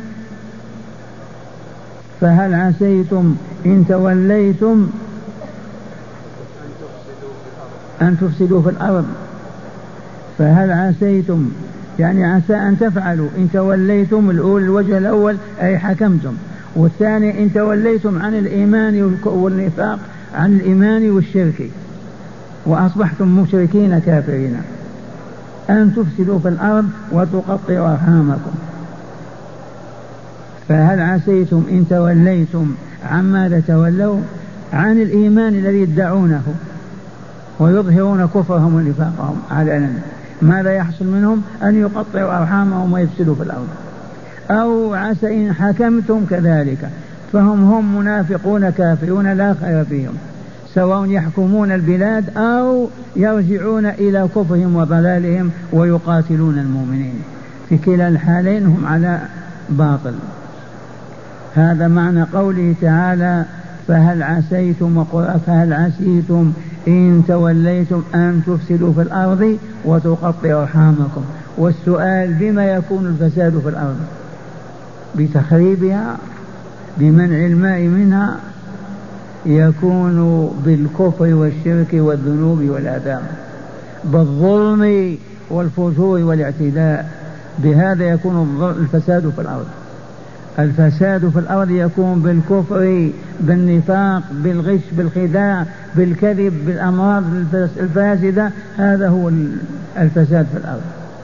S1: فهل عسيتم إن توليتم أن تفسدوا في الأرض. فهل عسيتم يعني عسى أن تفعلوا، إن توليتم الوجه الأول أي حكمتم، والثاني إن توليتم عن الإيمان والنفاق، عن الإيمان والشرك وأصبحتم مشركين كافرين، أن تفسدوا في الأرض وتقطعوا أرحامكم. فهل عسيتم إن توليتم عن ماذا تولوا؟ عن الإيمان الذي يدعونه ويظهرون كفرهم ونفاقهم علنا، ماذا يحصل منهم؟ أن يقطعوا أرحامهم ويفسدوا في الأرض. أو عسى إن حكمتم كذلك، فهم منافقون كافرون لا خير فيهم، سواء يحكمون البلاد أو يرجعون إلى كفرهم وضلالهم ويقاتلون المؤمنين. في كلا الحالين هم على باطل. هذا معنى قوله تعالى فهل عسيتم إن توليتم أن تفسدوا في الأرض وتقطعوا أرحامكم. والسؤال بما يكون الفساد في الأرض؟ بتخريبها، بمنع الماء منها، يكون بالكفر والشرك والذنوب والآثام، بالظلم والفجور والاعتداء. بهذا يكون الفساد في الأرض. الفساد في الأرض يكون بالكفر، بالنفاق، بالغش، بالخداع، بالكذب، بالأمراض الفاسدة. هذا هو الفساد في الأرض.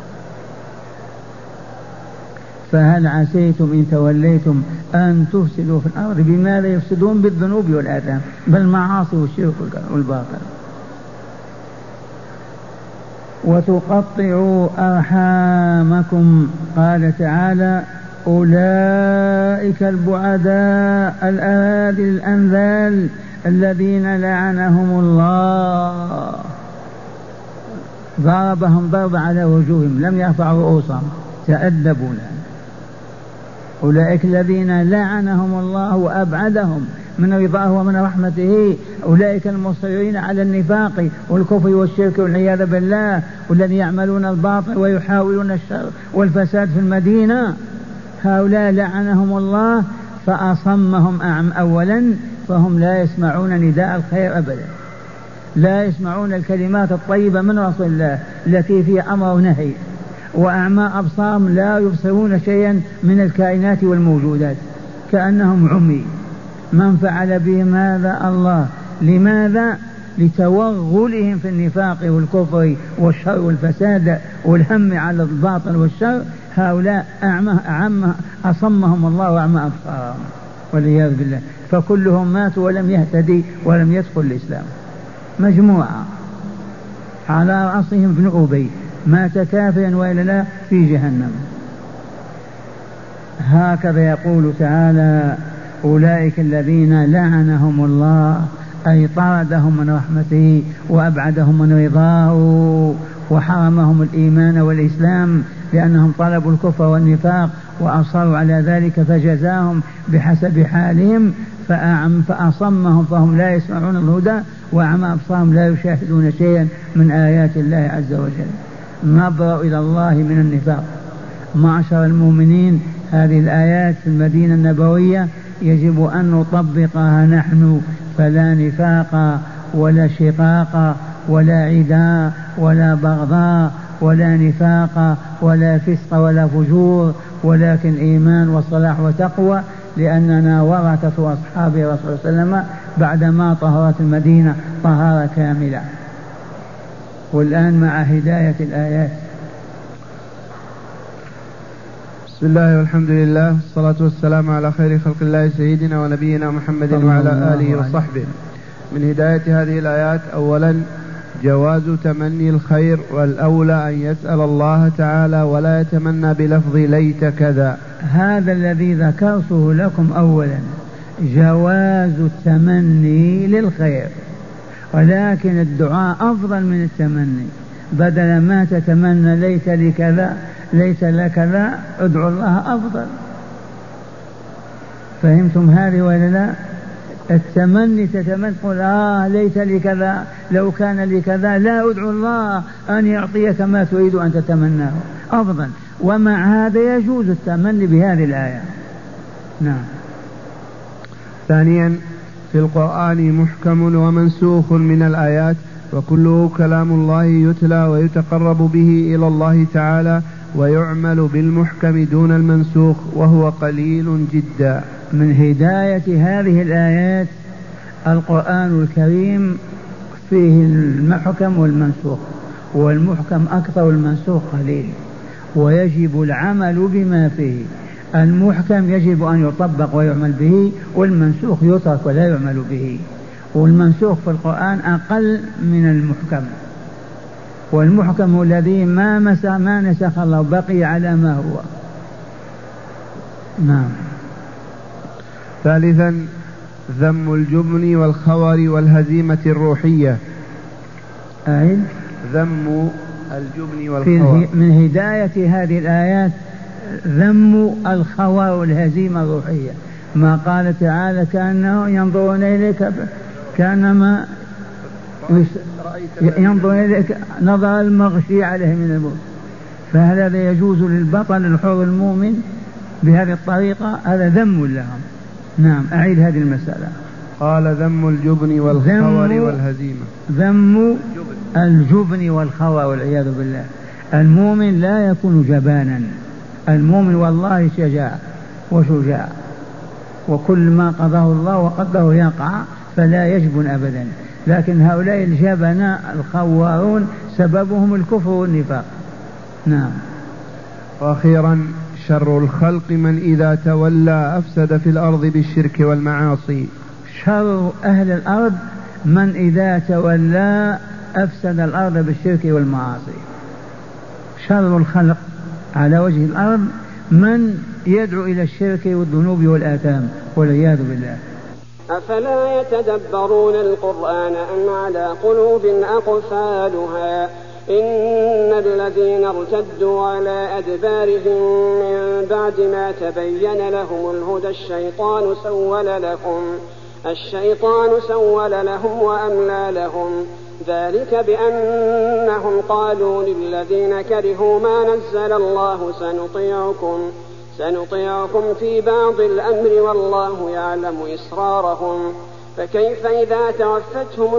S1: فهل عسيتم إن توليتم أن تفسدوا في الأرض؟ بماذا يفسدون؟ بالذنوب والآثام، بالمعاصي والشرك والباطل. وتقطعوا أرحامكم. قال تعالى أولئك البعداء الأرادل الأنذال الذين لعنهم الله، ضربهم ضرب على وجوههم، لم يرفعوا رؤوسهم، تأدبوا لهم. أولئك الذين لعنهم الله وأبعدهم من رضاه ومن رحمته، أولئك المصرين على النفاق والكفر والشرك والعياذ بالله، والذين يعملون الباطل ويحاولون الشر والفساد في المدينة. هؤلاء لعنهم الله فأصمهم أولا، فهم لا يسمعون نداء الخير أبدا، لا يسمعون الكلمات الطيبة من رسول الله التي فيها أمر ونهي. وأعمى أبصارهم لا يبصرون شيئا من الكائنات والموجودات، كأنهم عمي. من فعل بهم هذا؟ الله. لماذا؟ لتوغلهم في النفاق والكفر والشر والفساد والهم على الباطل والشر. هؤلاء أصمهم الله وأعمى أبصارهم والعياذ بالله. فكلهم ماتوا ولم يهتدي ولم يدخل الإسلام، مجموعة على رأسهم ابن أبي، مات كافرا وإلا لا في جهنم. هكذا يقول تعالى أولئك الذين لعنهم الله، أي طردهم من رحمته وأبعدهم من رضاه وحرمهم الإيمان والإسلام، لأنهم طلبوا الكفر والنفاق وأصروا على ذلك، فجزاهم بحسب حالهم. فأصمهم فهم لا يسمعون الهدى، وأعمى أبصارهم لا يشاهدون شيئا من آيات الله عز وجل. نبرأ إلى الله من النفاق. معشر المؤمنين، هذه الآيات في المدينة النبوية يجب أن نطبقها نحن، فلا نفاق ولا شقاق ولا عداء ولا بغضاء ولا نفاق ولا فسق ولا فجور، ولكن إيمان وصلاح وتقوى، لأننا ورثة أصحاب رسول الله صلى الله عليه وسلم بعدما طهرت المدينة طهارة كاملة. والآن مع هداية الآيات.
S3: بسم الله والحمد لله والصلاة والسلام على خير خلق الله سيدنا ونبينا محمد وعلى آله وصحبه. من هداية هذه الآيات أولا جواز تمني الخير، والأولى أن يسأل الله تعالى ولا يتمنى بلفظ ليت كذا.
S1: هذا الذي ذكرته لكم أولا جواز التمني للخير، ولكن الدعاء أفضل من التمني. بدل ما تتمنى ليت لي كذا ليت لك كذا، ادعو الله أفضل. فهمتم هذه ولا لا؟ التمني تتمنى تقول ليت لي كذا، لو كان لي كذا، لا، ادعو الله أن يعطيك ما تريد أن تتمناه أفضل. ومع هذا يجوز التمني بهذه الآية. نعم.
S3: ثانيا في القرآن محكم ومنسوخ من الآيات، وكله كلام الله يتلى ويتقرب به إلى الله تعالى، ويعمل بالمحكم دون المنسوخ، وهو قليل جدا.
S1: من هداية هذه الآيات القرآن الكريم فيه المحكم والمنسوخ، والمحكم أكثر والمنسوخ قليل، ويجب العمل بما فيه. المحكم يجب أن يطبق ويعمل به، والمنسوخ يترك ولا يعمل به. والمنسوخ في القرآن أقل من المحكم، والمحكم الذي ما نسخ الله بقي على ما هو. نعم.
S3: ثالثا ذم الجبن والخور والهزيمة الروحية.
S1: أي
S3: ذم الجبن والخوار.
S1: من هداية هذه الآيات ذم الخوار والهزيمة الروحية. ما قال تعالى كأنه ينظرون إليك كأنما ينظر إليك نظر المغشي عليه من الموت. فهل هذا يجوز للبطل الحر المؤمن بهذه الطريقة؟ هذا ذم لهم. نعم، أعيد هذه المسألة.
S3: قال ذم الجبن والخور والهزيمة.
S1: ذم الجبن والخور والعياذ بالله. المؤمن لا يكون جبانا، المؤمن والله شجاع وشجاع، وكل ما قضاه الله وقدره يقع فلا يجبن أبدا. لكن هؤلاء الجبناء الخوارون سببهم الكفر والنفاق. نعم.
S3: وأخيرا شر الخلق من إذا تولى أفسد في الأرض بالشرك والمعاصي.
S1: شر أهل الأرض من إذا تولى أفسد الأرض بالشرك والمعاصي. شر الخلق على وجه الأرض من يدعو إلى الشرك والذنوب والآثام والعياذ بالله.
S2: أفلا يتدبرون القرآن أم على قلوب أقفالها إن الذين ارتدوا على أدبارهم من بعد ما تبين لهم الهدى الشيطان سول لهم وأملى لهم ذلك بأنهم قالوا للذين كرهوا ما نزل الله سنطيعكم في بعض الأمر والله يعلم إسرارهم فكيف إذا توفتهم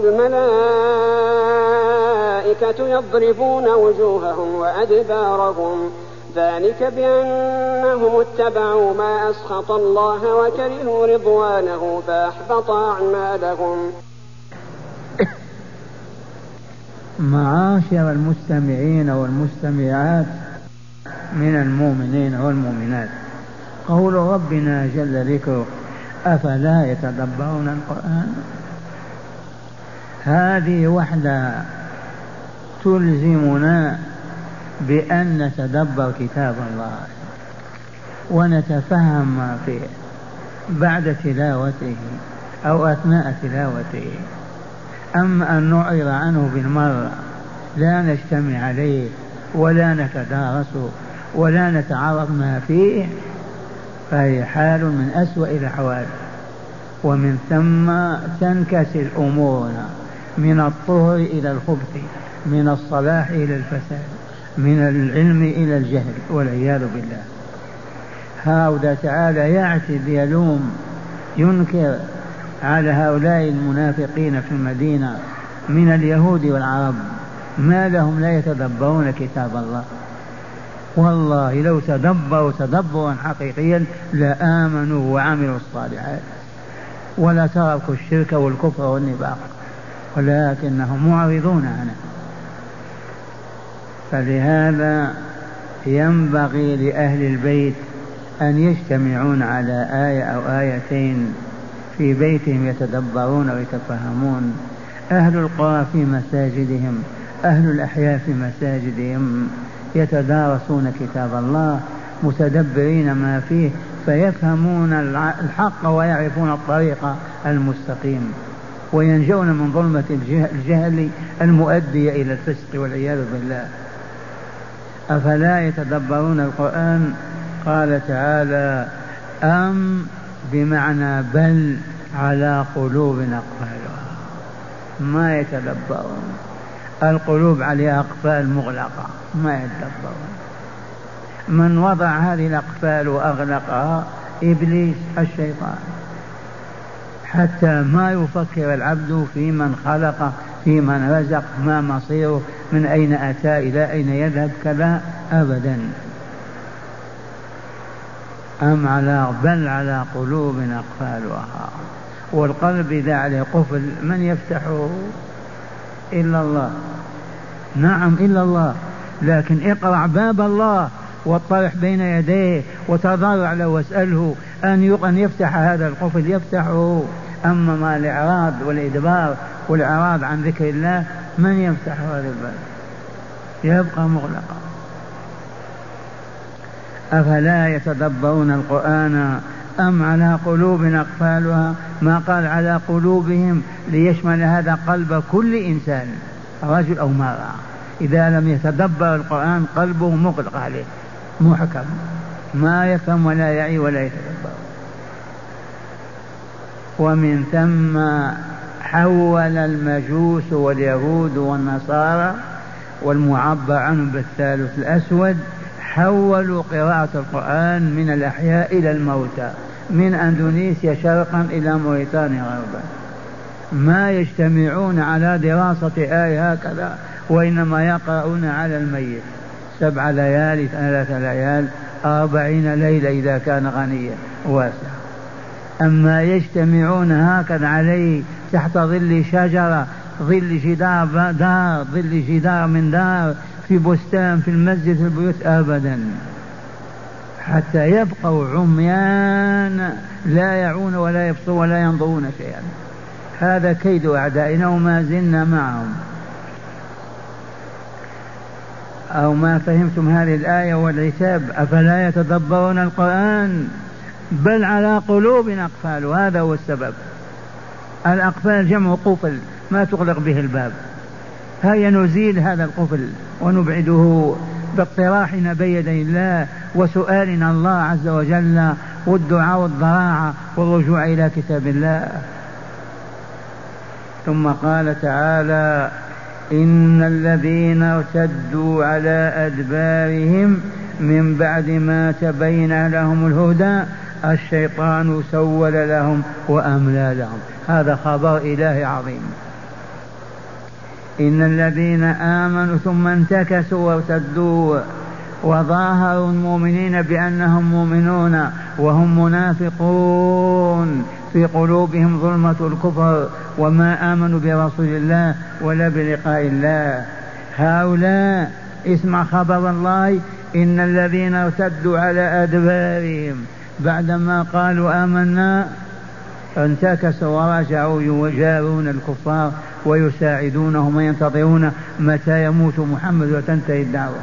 S2: الملائكة يضربون وجوههم وأدبارهم ذلك بأنهم اتبعوا ما أسخط الله وكرهوا رضوانه فأحبط أعمالهم.
S1: معاشر المستمعين والمستمعات من المؤمنين والمؤمنات، قول ربنا جل ذكره أفلا يتدبرون القرآن، هذه وحدها تلزمنا بأن نتدبر كتاب الله ونتفهم ما فيه بعد تلاوته أو أثناء تلاوته. أما أن نعرض عنه بالمرة لا نجتمع عليه ولا نتدارسه ولا نتعرض ما فيه فهي حال من أسوأ الأحوال. ومن ثم تنكسر أمورنا من الطهر إلى الخبث، من الصلاح إلى الفساد، من العلم إلى الجهل والعياذ بالله. هؤلاء تعالى يعتب يلوم ينكر على هؤلاء المنافقين في المدينة من اليهود والعرب، ما لهم لا يتدبرون كتاب الله؟ والله لو تدبروا تدبرا حقيقيا لآمنوا وعملوا الصالحات ولا تركوا الشرك والكفر والنفاق، ولكنهم معرضون عنه. فلهذا ينبغي لأهل البيت أن يجتمعون على آية أو آيتين في بيتهم يتدبرون ويتفهمون. أهل القرى في مساجدهم، أهل الأحياء في مساجدهم يتدارسون كتاب الله متدبرين ما فيه فيفهمون الحق ويعرفون الطريق المستقيم وينجون من ظلمة الجهل المؤدية إلى الفسق والعياذ بالله. أفلا يتدبرون القرآن؟ قال تعالى أم بمعنى بل على قلوب أقفالها، ما يتدبرون. القلوب عليها أقفال مغلقة ما يتدبرون. من وضع هذه الأقفال وأغلقها إبليس الشيطان، حتى ما يفكر العبد في من خلق، في من رزق، ما مصيره، من أين أتى، إلى أين يذهب، كذا أبدا. بل على قلوب أقفالها. والقلب إذا عليه قفل من يفتحه؟ إلا الله. نعم إلا الله، لكن اقرع باب الله واطرح بين يديه وتضرع له واسأله أن يفتح هذا القفل يفتحه. أما ما الإعراض والإدبار والإعراض عن ذكر الله من يفتح هذا الباب؟ يبقى مغلقا. أفلا يتدبرون القرآن أم على قلوب أقفالها؟ ما قال على قلوبهم ليشمل هذا قلب كل إنسان رجل أو مرأة، إذا لم يتدبر القرآن قلبه مغلق عليه محكم، ما يفهم ولا يعي ولا يتدبر. ومن ثم حول المجوس واليهود والنصارى والمعبر عنهم بالثالث الأسود، حولوا قراءة القرآن من الأحياء إلى الموتى، من أندونيسيا شرقا إلى موريتانيا غربا. ما يجتمعون على دراسة آية هكذا، وإنما يقرؤون على الميت 7 ليالي 3 ليال 40 ليلة إذا كان غنيا واسع. أما يجتمعون هكذا عليه تحت ظل شجرة، ظل جدار دار، ظل جدار من دار، في بستان، في المسجد، في البيوت، أبدا، حتى يبقوا عميان لا يعون ولا يبصرون ولا ينظرون شيئا. هذا كيد أعدائنا وما زلنا معهم. أو ما فهمتم هذه الآية والعتاب؟ أفلا يتدبرون القرآن بل على قلوب أقفال. هذا هو السبب. الأقفال جمع قفل ما تغلق به الباب. هيا نزيل هذا القفل ونبعده باقتراحنا بيدي الله وسؤالنا الله عز وجل والدعاء والضراعة والرجوع إلى كتاب الله. ثم قال تعالى: إن الذين ارتدوا على أدبارهم من بعد ما تبين لهم الهدى الشيطان سول لهم وأملى لهم. هذا خبر إلهي عظيم. إن الذين آمنوا ثم انتكسوا وارتدوا وظاهروا المؤمنين بأنهم مؤمنون وهم منافقون، في قلوبهم ظلمة الكفر وما آمنوا برسول الله ولا بلقاء الله. هؤلاء اسمع خبر الله: إن الذين ارتدوا على أدبارهم بعدما قالوا آمنا انتكسوا ورجعوا يجارون الكفار ويساعدونهم وينتظرون متى يموت محمد وتنتهي الدعوة.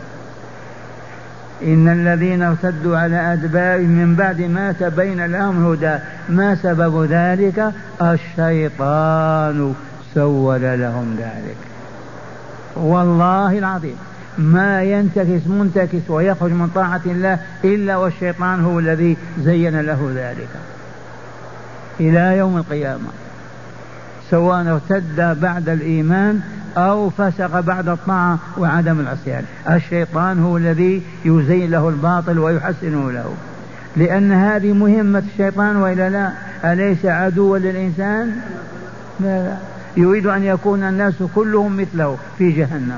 S1: إن الذين ارتدوا على أدبارهم من بعد ما تبين لهم الهدى. ما سبب ذلك؟ الشيطان سول لهم ذلك. والله العظيم ما ينتكس منتكس ويخرج من طاعة الله إلا والشيطان هو الذي زين له ذلك إلى يوم القيامة، سواء ارتد بعد الإيمان أو فسق بعد الطاعة وعدم العصيان. الشيطان هو الذي يزين له الباطل ويحسنه له، لأن هذه مهمة الشيطان، وإلا لا؟ أليس عدوا للإنسان؟ لا، يريد أن يكون الناس كلهم مثله في جهنم.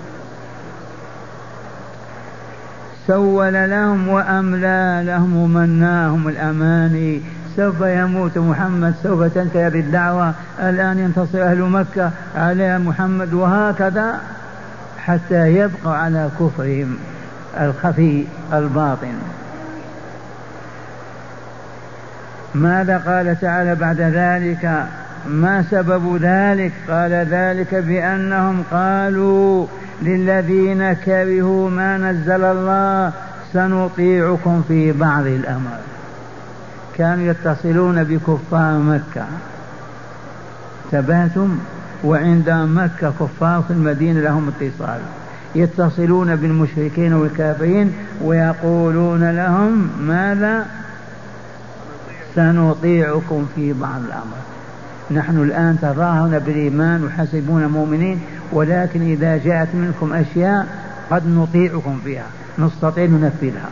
S1: سول لهم وأملى لهم ومناهم الأماني. سوف يموت محمد، سوف تنتهي الدعوة، الآن ينتصر أهل مكة على محمد، وهكذا حتى يبقى على كفرهم الخفي الباطن. ماذا قال تعالى بعد ذلك؟ ما سبب ذلك؟ قال: ذلك بأنهم قالوا للذين كرهوا ما نزل الله سنطيعكم في بعض الأمر. كانوا يتصلون بكفار مكة، تباتم، وعند مكة كفار في المدينة لهم اتصال، يتصلون بالمشركين والكافرين ويقولون لهم ماذا؟ سنطيعكم في بعض الأمر. نحن الآن تظاهرنا بالإيمان وحسبونا مؤمنين، ولكن إذا جاءت منكم أشياء قد نطيعكم فيها، نستطيع ننفذها.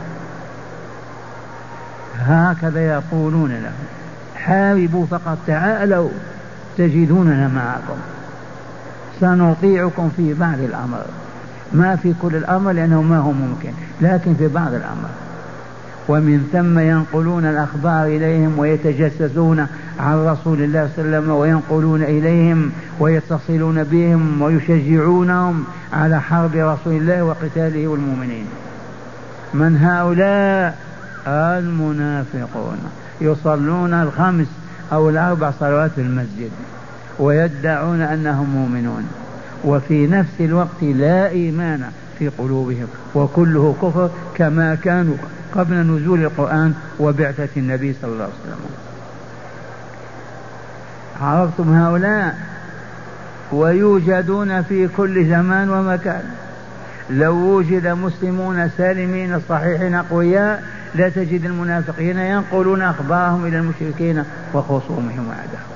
S1: هكذا يقولون لهم: حاربوا فقط، تعالوا تجدوننا معكم، سنطيعكم في بعض الأمر. ما في كل الأمر لأنه ما هو ممكن، لكن في بعض الأمر. ومن ثم ينقلون الأخبار إليهم ويتجسسون عن رسول الله صلى الله عليه وسلم وينقلون إليهم ويتصلون بهم ويشجعونهم على حرب رسول الله وقتاله والمؤمنين. من هؤلاء؟ المنافقون، يصلون الخمس أو الأربع صلوات في المسجد ويدعون أنهم مؤمنون، وفي نفس الوقت لا إيمان في قلوبهم وكله كفر، كما كانوا قبل نزول القرآن وبعثة النبي صلى الله عليه وسلم. عرفتم هؤلاء؟ ويوجدون في كل زمان ومكان. لو وجد مسلمون سالمين صحيحين أقوياء لا تجد المنافقين ينقلون أخبارهم إلى المشركين وخصومهم وأعداءهم.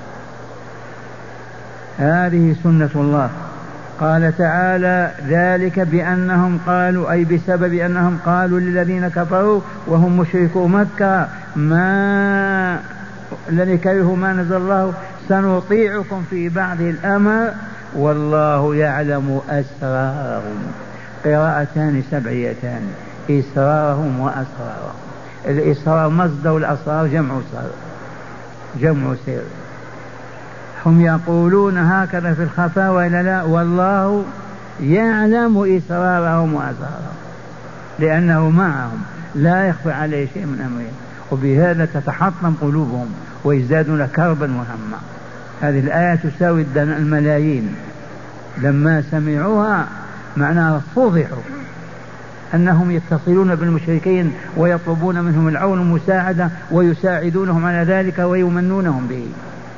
S1: هذه سنة الله. قال تعالى: ذلك بأنهم قالوا، أي بسبب أنهم قالوا للذين كفروا وهم مشركو مكة ما الذي كرهوا ما نزل الله سنطيعكم في بعض الأمر والله يعلم أسرارهم. قراءتان سبعيتان: إسرارهم وأسرارهم. الإسرار مصدر، والأسرار جمع سر. هم يقولون هكذا في الخفاء وإلا لا؟ والله يعلم إسرارهم وأسرارهم لأنه معهم لا يخفى عليه شيء من أمرهم، وبهذا تتحطم قلوبهم ويزدادون كربا وهما. هذه الآية تساوي الملايين. لما سمعوها معناها فضحوا أنهم يتصلون بالمشركين ويطلبون منهم العون والمساعدة ويساعدونهم على ذلك ويمنونهم به،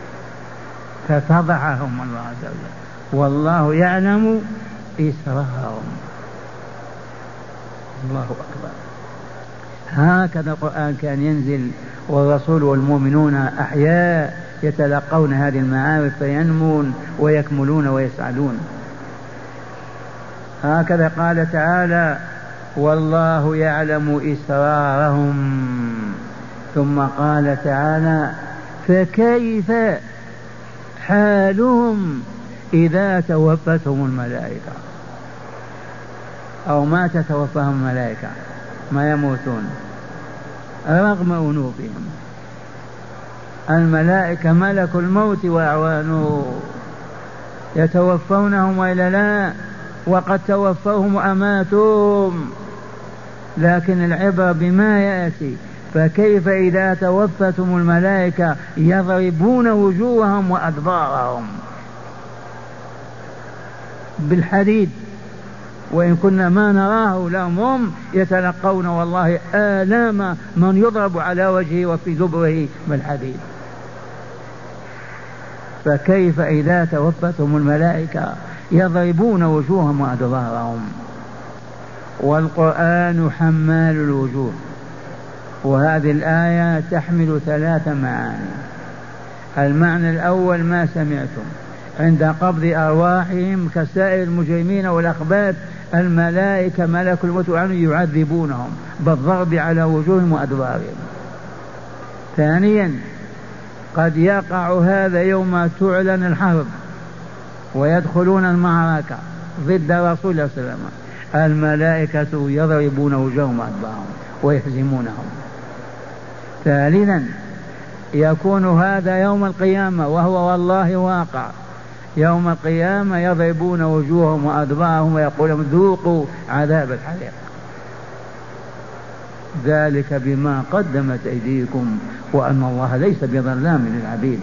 S1: ففضحهم الله عز وجل. والله يعلم إسرارهم. الله أكبر. هكذا القرآن كان ينزل، والرسول والمؤمنون أحياء يتلقون هذه المعارف فينمون ويكملون ويسعدون. هكذا قال تعالى: والله يعلم إسرارهم. ثم قال تعالى: فكيف حالهم إذا توفتهم الملائكة، أو ما تتوفاهم الملائكة، ما يموتون رغم أنوفهم. الملائكة ملك الموت وأعوانه يتوفونهم وإلا لا؟ وقد توفوهم وأماتوهم، لكن العبرة بما يأتي. فكيف إذا توفتهم الملائكة يضربون وجوههم وأدبارهم بالحديد، وإن كنا ما نراه لهم هم يتلقون والله آلام من يضرب على وجهه وفي دبره بالحديد. فكيف إذا توفتهم الملائكة يضربون وجوههم وأدبارهم. والقرآن حمال الوجوه، وهذه الآية تحمل 3 معاني. المعنى الأول: ما سمعتم عند قبض أرواحهم كسائر المجرمين والأخبات الملائكة ملك الموت يعذبونهم بالضرب على وجوههم وأدبارهم. ثانيا: قد يقع هذا يوم تعلن الحرب ويدخلون المعركة ضد رسول الله صلى الله عليه وسلم، الملائكة يضربون وجوههم وأدبارهم ويهزمونهم. ثالثا: يكون هذا يوم القيامة، وهو والله واقع. يوم القيامة يضربون وجوههم وأدبارهم ويقولون: ذوقوا عذاب الحريق، ذلك بما قدمت أيديكم وأن الله ليس بظلام للعبيد.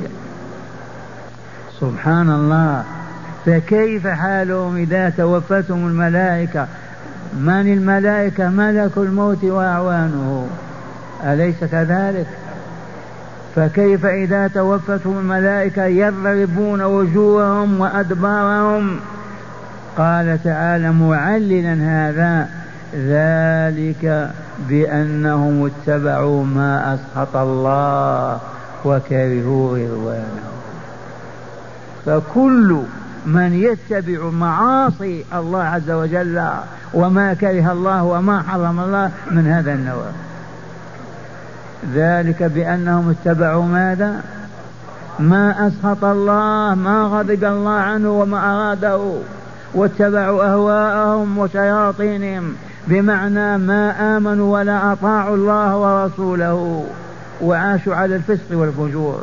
S1: سبحان الله. فكيف حالهم إذا توفتهم الملائكة؟ من الملائكة؟ ملك الموت وأعوانه، أليس كذلك؟ فكيف إذا توفتهم الملائكة يضربون وجوههم وأدبارهم؟ قال تعالى معللا هذا: ذلك بأنهم اتبعوا ما أسخط الله وكرهوا رضوانه. فكل من يتبع معاصي الله عز وجل وما كره الله وما حرم الله من هذا النوع. ذلك بأنهم اتبعوا ماذا؟ ما أسخط الله، ما غضب الله عنه وما أراده، واتبعوا أهواءهم وشياطينهم، بمعنى ما آمنوا ولا أطاعوا الله ورسوله وعاشوا على الفسق والفجور.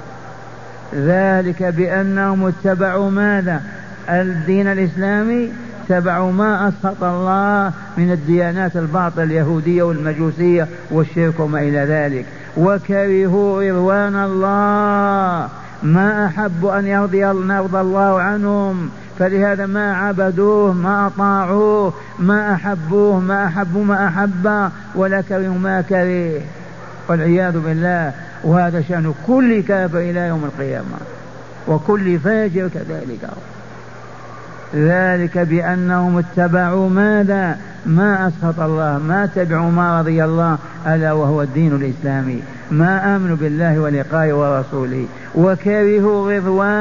S1: ذلك بأنهم اتبعوا ماذا؟ الدين الإسلامي، اتبعوا ما أسخط الله من الديانات الباطلة اليهودية والمجوسية والشرك وما إلى ذلك، وكرهوا رضوان الله، ما أحبوا أن يرضي الله عنهم، فلهذا ما عبدوه، ما أطاعوه، ما أحبوه، ما أحبوا ما أحب، ولا كرهوا ما كره، والعياذ بالله. وهذا شأن كل كافر إلى يوم القيامة، وكل فاجر كذلك. ذلك بأنهم اتبعوا ماذا؟ ما أسخط الله، ما تبعوا ما رضي الله، ألا وهو الدين الإسلامي، ما آمنوا بالله ولقائه ورسوله، وكرهوا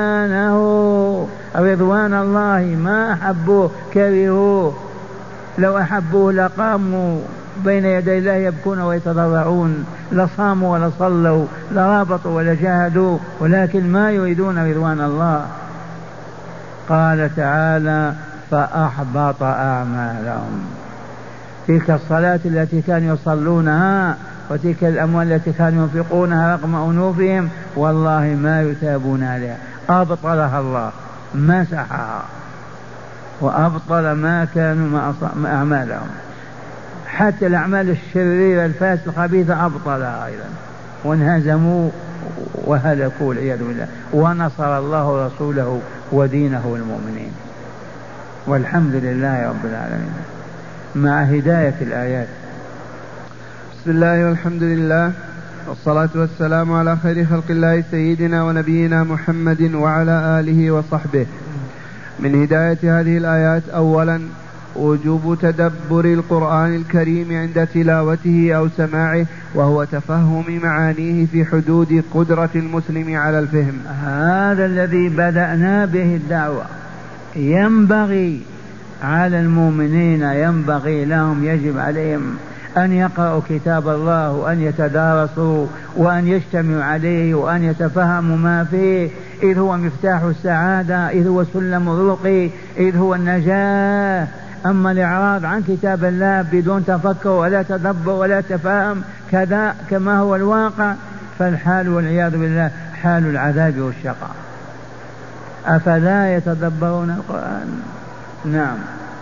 S1: رضوان الله، ما أحبوه، كرهوه. لو أحبوه لقاموا بين يدي الله يبكون ويتضرعون، لصاموا ولا صلوا، لرابطوا ولا جاهدوا، ولكن ما يريدون رضوان الله. قال تعالى: فأحبط أعمالهم. تلك الصلاة التي كانوا يصلونها وتلك الأموال التي كانوا ينفقونها رغم أنوفهم والله ما يثابون عليها، أبطلها الله، مسحها وأبطل ما كانوا أعمالهم. حتى الأعمال الشريرة الفاسدة الخبيثة أبطلها أيضا، وانهزموا وهلكوا والعياذ بالله، ونصر الله رسوله ودينه والمؤمنين، والحمد لله رب العالمين. مع هداية الآيات.
S3: بسم الله والحمد لله والصلاة والسلام على خير خلق الله سيدنا ونبينا محمد وعلى آله وصحبه. من هداية هذه الآيات: أولا وجوب تدبر القرآن الكريم عند تلاوته أو سماعه، وهو تفهم معانيه في حدود قدرة المسلم على الفهم.
S1: هذا الذي بدأنا به الدعوة. ينبغي على المؤمنين، ينبغي لهم، يجب عليهم أن يقرأوا كتاب الله وأن يتدارسوا وأن يجتمعوا عليه وأن يتفهموا ما فيه، إذ هو مفتاح السعادة، إذ هو سلم الرقي، إذ هو النجاة. أما الإعراض عن كتاب الله بدون تفكر ولا تدبر ولا تفاهم كذا كما هو الواقع، فالحال والعياذ بالله حال العذاب والشقاء. أفلا يتدبرون القرآن؟ نعم.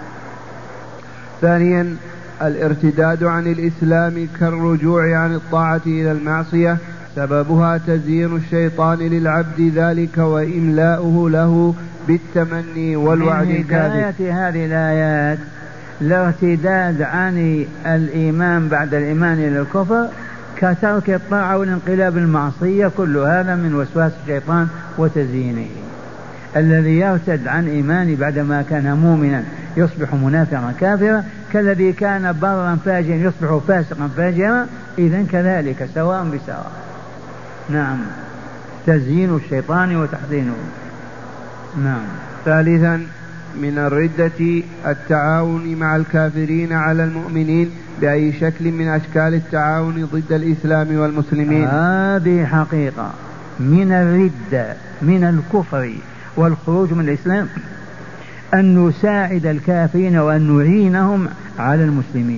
S3: ثانيا الارتداد عن الإسلام كالرجوع عن الطاعة إلى المعصية، سببها تزيين الشيطان للعبد ذلك وإملاؤه له بالتمني والوعد الكاذب.
S1: من هداية هذه الآيات الارتداد عن الإيمان بعد الإيمان إلى الكفر كترك الطاعة والانقلاب المعصية، كل هذا من وسواس الشيطان وتزيينه. الذي يرتد عن إيمانه بعدما كان مؤمنا يصبح منافقا كافرا، كالذي كان برا فاجرا يصبح فاسقا فاجرا، إذن كذلك سواء بسواء. نعم، تزيين الشيطان وتحزينه. نعم.
S3: ثالثا من الردة التعاون مع الكافرين على المؤمنين بأي شكل من أشكال التعاون ضد الإسلام والمسلمين.
S1: هذه حقيقة من الردة، من الكفر والخروج من الإسلام، أن نساعد الكافرين وأن نعينهم على المسلمين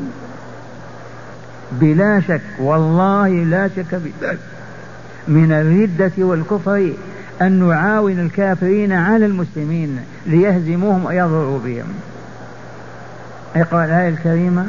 S1: بلا شك، والله لا شك بذلك. من الردة والكفر أن نعاون الكافرين على المسلمين ليهزموهم ويضروا بهم. اقرأ الآية الكريمة.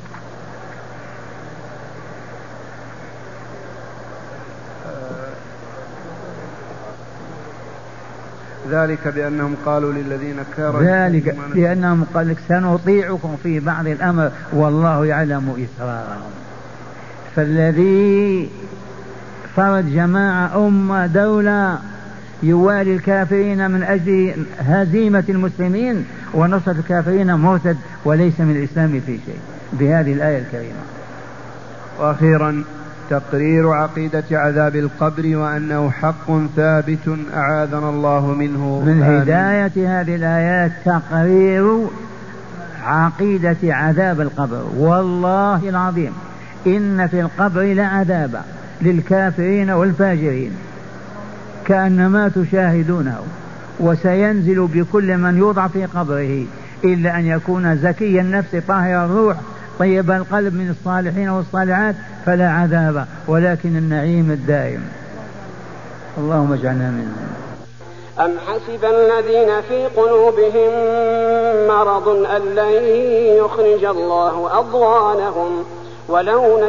S3: ذلك بأنهم قالوا للذين كفروا،
S1: ذلك بأنهم قالوا سنطيعكم في بعض الأمر والله يعلم إسرارهم. فالذي فرض جماعة أمة دولة يوالي الكافرين من أجل هزيمة المسلمين ونصرة الكافرين مرتد وليس من الإسلام في شيء، بهذه الآية الكريمة.
S3: وأخيرا تقرير عقيدة عذاب القبر وأنه حق ثابت أعاذنا الله منه.
S1: من هداية هذه الآيات تقرير عقيدة عذاب القبر. والله العظيم إن في القبر لعذابا للكافرين والفاجرين كأنما تشاهدونه، وسينزل بكل من يوضع في قبره إلا أن يكون زكي النفس طاهر الروح طيب القلب من الصالحين والصالحات فلا عذاب، ولكن النعيم الدائم. اللهم اجعلنا منهم.
S2: أم حسب الذين في قلوبهم مرض أن لن يخرج الله أضغانهم ولو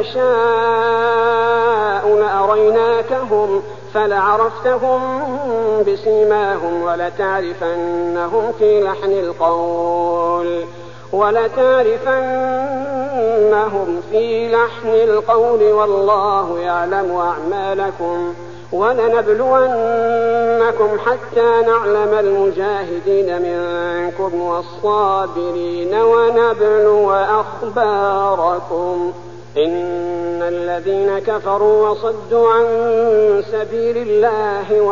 S2: نشاء لأريناكهم فلعرفتهم بسيماهم ولتعرفنهم في لحن القول والله يعلم أعمالكم ولنبلونكم حتى نعلم المجاهدين منكم والصابرين ونبلو أخباركم إن الذين كفروا وصدوا عن سبيل الله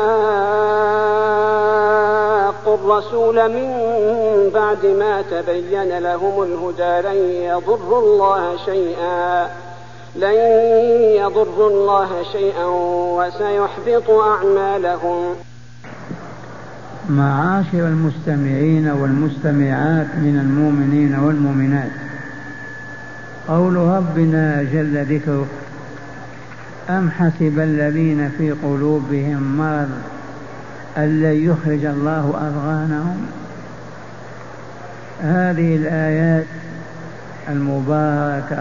S2: وشاقوا الرسول من بعد ما تبين لهم الهدى لن يضروا الله شيئا وسيحبط أعمالهم.
S1: معاشر المستمعين والمستمعات من المؤمنين والمؤمنات، قول ربنا جل ذكره: أم حسب الذين في قلوبهم مرض أن لن يخرج الله أضغانهم. هذه الآيات المباركة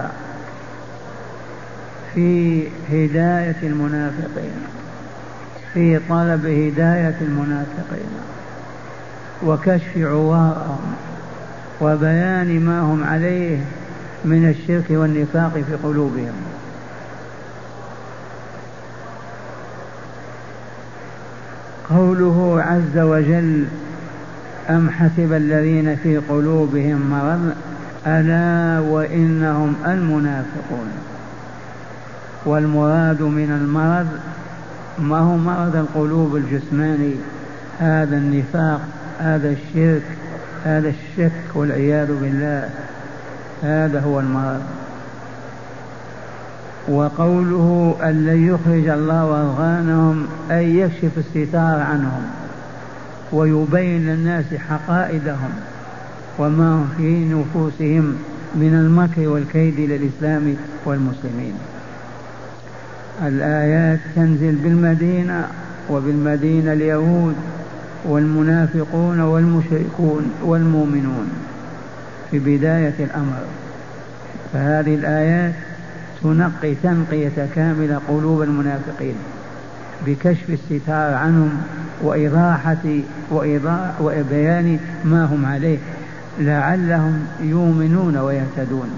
S1: في هداية المنافقين، في طلب هداية المنافقين وكشف عوارهم وبيان ما هم عليه من الشرك والنفاق في قلوبهم. قوله عز وجل: أم حسب الذين في قلوبهم مرض، ألا وإنهم المنافقون. والمراد من المرض ما هو مرض القلوب الجسماني، هذا النفاق، هذا الشرك، هذا الشك والعياذ بالله، هذا هو المرض. وقوله أن لن يخرج الله أضغانهم أي يكشف الستار عنهم ويبين للناس حقائدهم وما هم في نفوسهم من المكر والكيد للإسلام والمسلمين. الآيات تنزل بالمدينة، وبالمدينة اليهود والمنافقون والمشركون والمؤمنون في بداية الأمر. فهذه الآيات تنقي تنقية كاملة قلوب المنافقين بكشف الستار عنهم وبيان ما هم عليه لعلهم يؤمنون ويهتدون.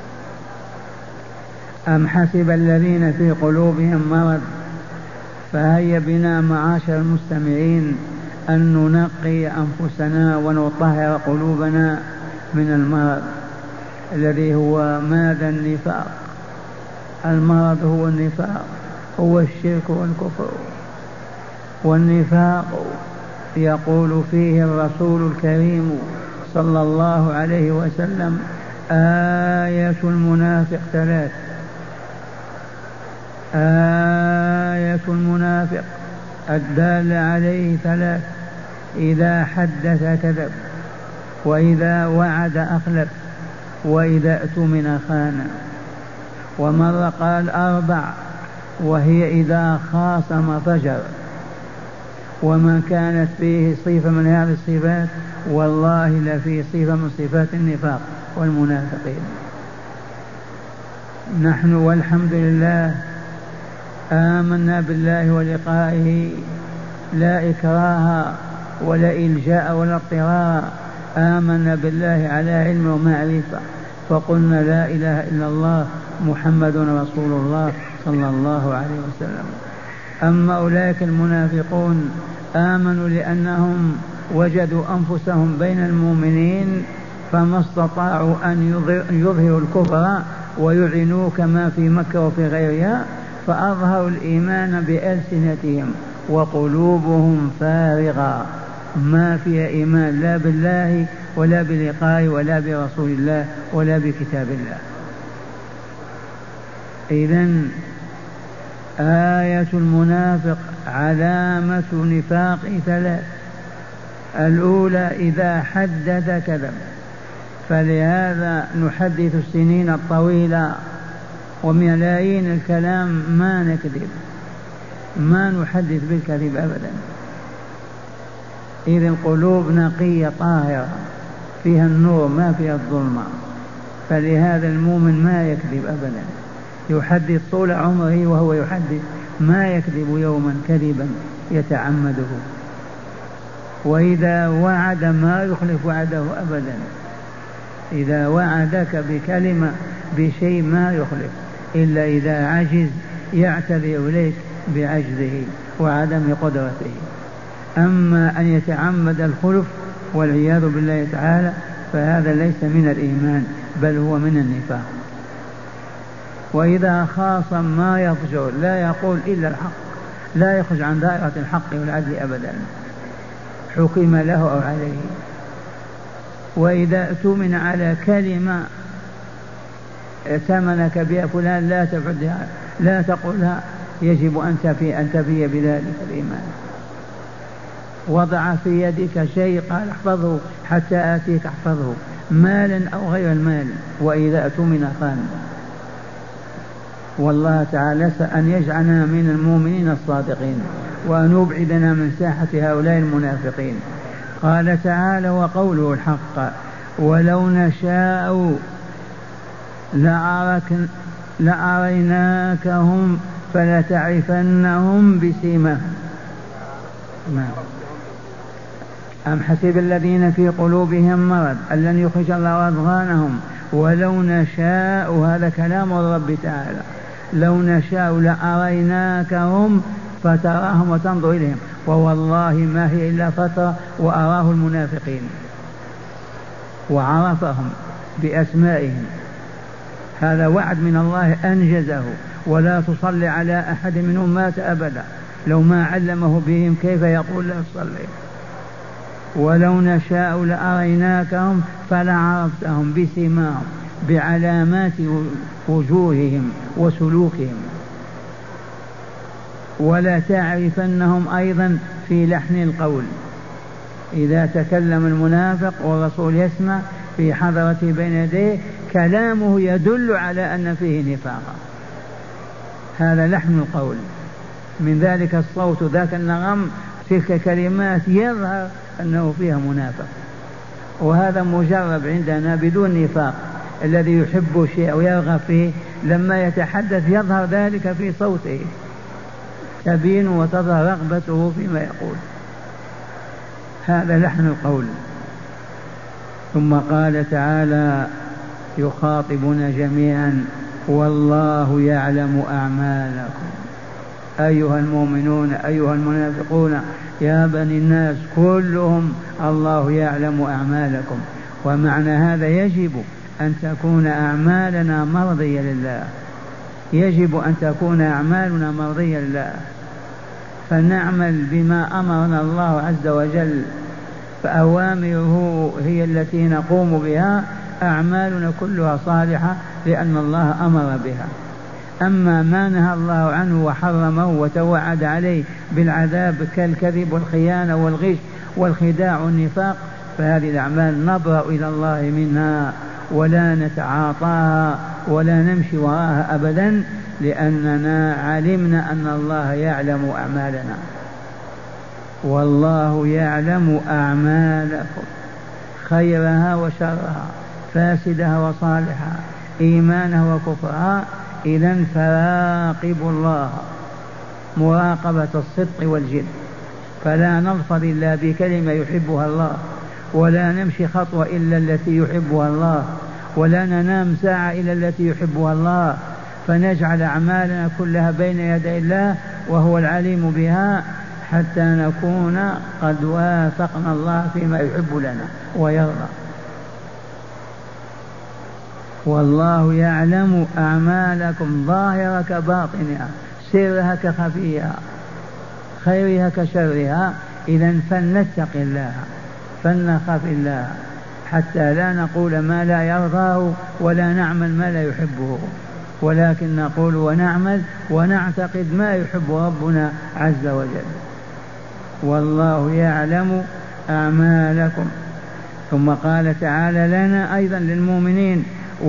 S1: أم حسب الذين في قلوبهم مرض، فهيا بنا معاشر المستمعين أن ننقي أنفسنا ونطهر قلوبنا من المرض الذي هو ماذا؟ النفاق. المرض هو النفاق، هو الشرك والكفر. والنفاق يقول فيه الرسول الكريم صلى الله عليه وسلم: آية المنافق ثلاث. آية المنافق الدال عليه ثلاث: إذا حدث كذب، وإذا وعد أخلف، وإذا اؤتمن خان. ومرة قال أربع، وهي إذا خاصم فجر. وما كانت فيه صفة من هذه الصفات والله لفي صفة من صفات النفاق والمنافقين. نحن والحمد لله آمنا بالله ولقائه، لا إكراه ولا إلجاء ولا اضطرار. آمنا بالله على علم ومعرفة، فقلنا لا إله إلا الله محمد رسول الله صلى الله عليه وسلم. أما أولئك المنافقون آمنوا لأنهم وجدوا أنفسهم بين المؤمنين فما استطاعوا أن يظهروا الكفر ويعلنوا كما في مكة وفي غيرها، فأظهروا الإيمان بألسنتهم وقلوبهم فارغة ما فيها إيمان لا بالله ولا بلقائه ولا برسول الله ولا بكتاب الله. إذن آية المنافق علامة نفاق ثلاث: الأولى إذا حدث كذب. فلهذا نحدث السنين الطويلة وملايين الكلام ما نكذب، ما نحدث بالكذب أبدا. إذن قلوب نقية طاهرة فيها النور ما فيها الظلمة، فلهذا المؤمن ما يكذب أبدا، يحدث طول عمره وهو يحدث، ما يكذب يوما كذبا يتعمده. وإذا وعد ما يخلف وعده أبدا، إذا وعدك بكلمة بشيء ما يخلف إلا إذا عجز يعتذر إليك بعجزه وعدم قدرته. أما أن يتعمد الخلف والعياذ بالله تعالى فهذا ليس من الإيمان بل هو من النفاق. وإذا خاصم ما يفجر لا يقول إلا الحق، لا يخرج عن دائرة الحق والعدل أبدا، حكم له أو عليه. وإذا اؤتمن على كلمة ائتمنك بها فلان لا تفعلها لا تقولها، يجب أن تفي بذلك الإيمان. وضع في يدك شيء قال احفظه حتى آتيك احفظه، مالا أو غير المال، وإذا اؤتمن خان. والله تعالى أن يجعلنا من المؤمنين الصادقين وأن يبعدنا من ساحة هؤلاء المنافقين. قال تعالى وقوله الحق ولو نشاء لأريناكهم فلتعرفنهم بسيماهم. أم حسب الذين في قلوبهم مرض أن لن يخرج الله أضغانهم ولو نشاء، هذا كلام الرب تعالى، لو نشاء لأريناكهم فتراهم وتنظر إليهم، ووالله ما هي إلا فترة وأراه المنافقين وعرفهم بأسمائهم. هذا وعد من الله أنجزه، ولا تصلي على أحد منهم مات أبدا، لو ما علمه بهم كيف يقول لا تصلي. ولو نشاء لأريناكهم فلعرفتهم بسيماهم، بعلامات وجوههم وسلوكهم، ولا تعرفنهم أيضا في لحن القول. إذا تكلم المنافق والرسول يسمع في حضرته بين يديه كلامه يدل على أن فيه نفاقا، هذا لحن القول. من ذلك الصوت ذاك النغم تلك كلمات يظهر أنه فيها منافق، وهذا مجرب عندنا بدون نفاق. الذي يحب شيء أو يرغب فيه لما يتحدث يظهر ذلك في صوته، تبين وتظهر رغبته فيما يقول، هذا لحن القول. ثم قال تعالى يخاطبنا جميعا والله يعلم أعمالكم أيها المؤمنون أيها المنافقون يا بني الناس كلهم، الله يعلم أعمالكم. ومعنى هذا يجب أن تكون أعمالنا مرضية لله، يجب أن تكون أعمالنا مرضية لله، فنعمل بما أمرنا الله عز وجل، فأوامره هي التي نقوم بها، أعمالنا كلها صالحة لأن الله أمر بها. أما ما نهى الله عنه وحرمه وتوعد عليه بالعذاب كالكذب والخيانة والغش والخداع والنفاق، فهذه الأعمال نبرأ إلى الله منها ولا نتعاطاها ولا نمشي وراءها أبدا، لأننا علمنا أن الله يعلم أعمالنا. والله يعلم أعمالكم خيرها وشرها، فاسدها وصالحها، إيمانها وكفرها. إذن فراقبوا الله مراقبة الصدق والجد، فلا نلفظ إلا بكلمة يحبها الله، ولا نمشي خطوة إلا التي يحبها الله، ولا ننام ساعة إلا التي يحبها الله، فنجعل أعمالنا كلها بين يدي الله وهو العليم بها، حتى نكون قد وافقنا الله فيما يحب لنا ويرضى. والله يعلم أعمالكم ظاهرها كباطنها، سرها كخفيها، خيرها كشرها. إذن فلنتق الله، فلنخاف الله، حتى لا نقول ما لا يرضاه ولا نعمل ما لا يحبه، ولكن نقول ونعمل ونعتقد ما يحب ربنا عز وجل. والله يعلم أعمالكم. ثم قال تعالى لنا أيضا للمؤمنين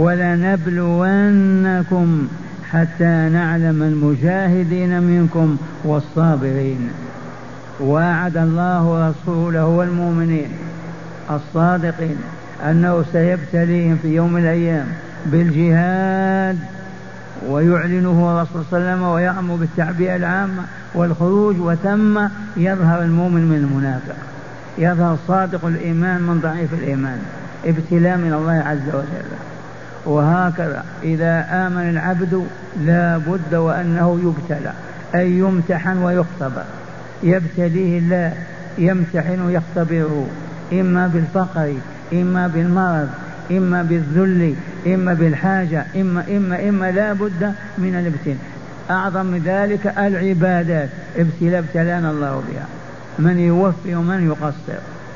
S1: ولنبلونكم حتى نعلم المجاهدين منكم والصابرين. وعد الله رسوله والمؤمنين الصادقين أنه سيبتليهم في يوم من الأيام بالجهاد، ويعلنه الرسول صلى الله عليه وسلم ويأمر بالتعبئة العامة والخروج، وثم يظهر المؤمن من المنافق، يظهر صادق الإيمان من ضعيف الإيمان، ابتلاء من الله عز وجل. وهكذا إذا آمن العبد لا بد وأنه يبتلى، أي يمتحن ويختبر، يبتليه الله، يمتحن ويختبره، إما بالفقر، إما بالمرض، إما بالذل، إما بالحاجة، إما لا بد من الابتلاء. أعظم من ذلك العبادات، ابتلانا الله بها، من يوفي ومن يقصر.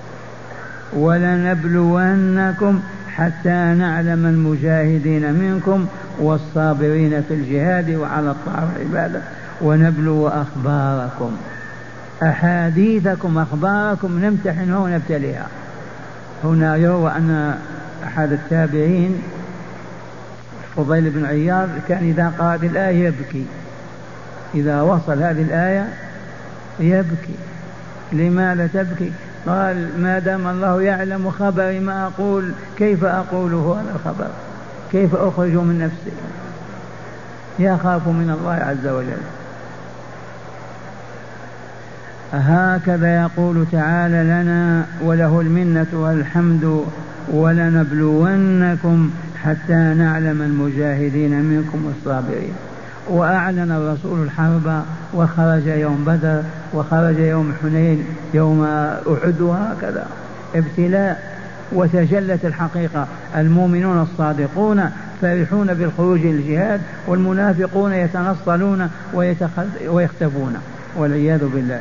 S1: ولنبلونكم حتى نعلم المجاهدين منكم والصابرين في الجهاد وعلى الطاعة والعبادة، ونبلو أخباركم، أحاديثكم أخباركم نمتحنها ونبتليها. هنا يروى أن أحد التابعين فضيل بن عياض كان إذا قرأ الآية يبكي، إذا وصل هذه الآية يبكي. لماذا تبكي؟ قال ما دام الله يعلم خبري ما أقول، كيف أقوله هذا الخبر؟ كيف أخرج من نفسي؟ يخاف من الله عز وجل. هكذا يقول تعالى لنا وله المنة والحمد ولنبلونكم حتى نعلم المجاهدين منكم والصابرين. وأعلن الرسول الحرب وخرج يوم بدر وخرج يوم حنين يوم أحد، وهكذا ابتلاء. وتجلت الحقيقة، المؤمنون الصادقون فرحون بالخروج للجهاد، والمنافقون يتنصلون ويختفون والعياذ بالله.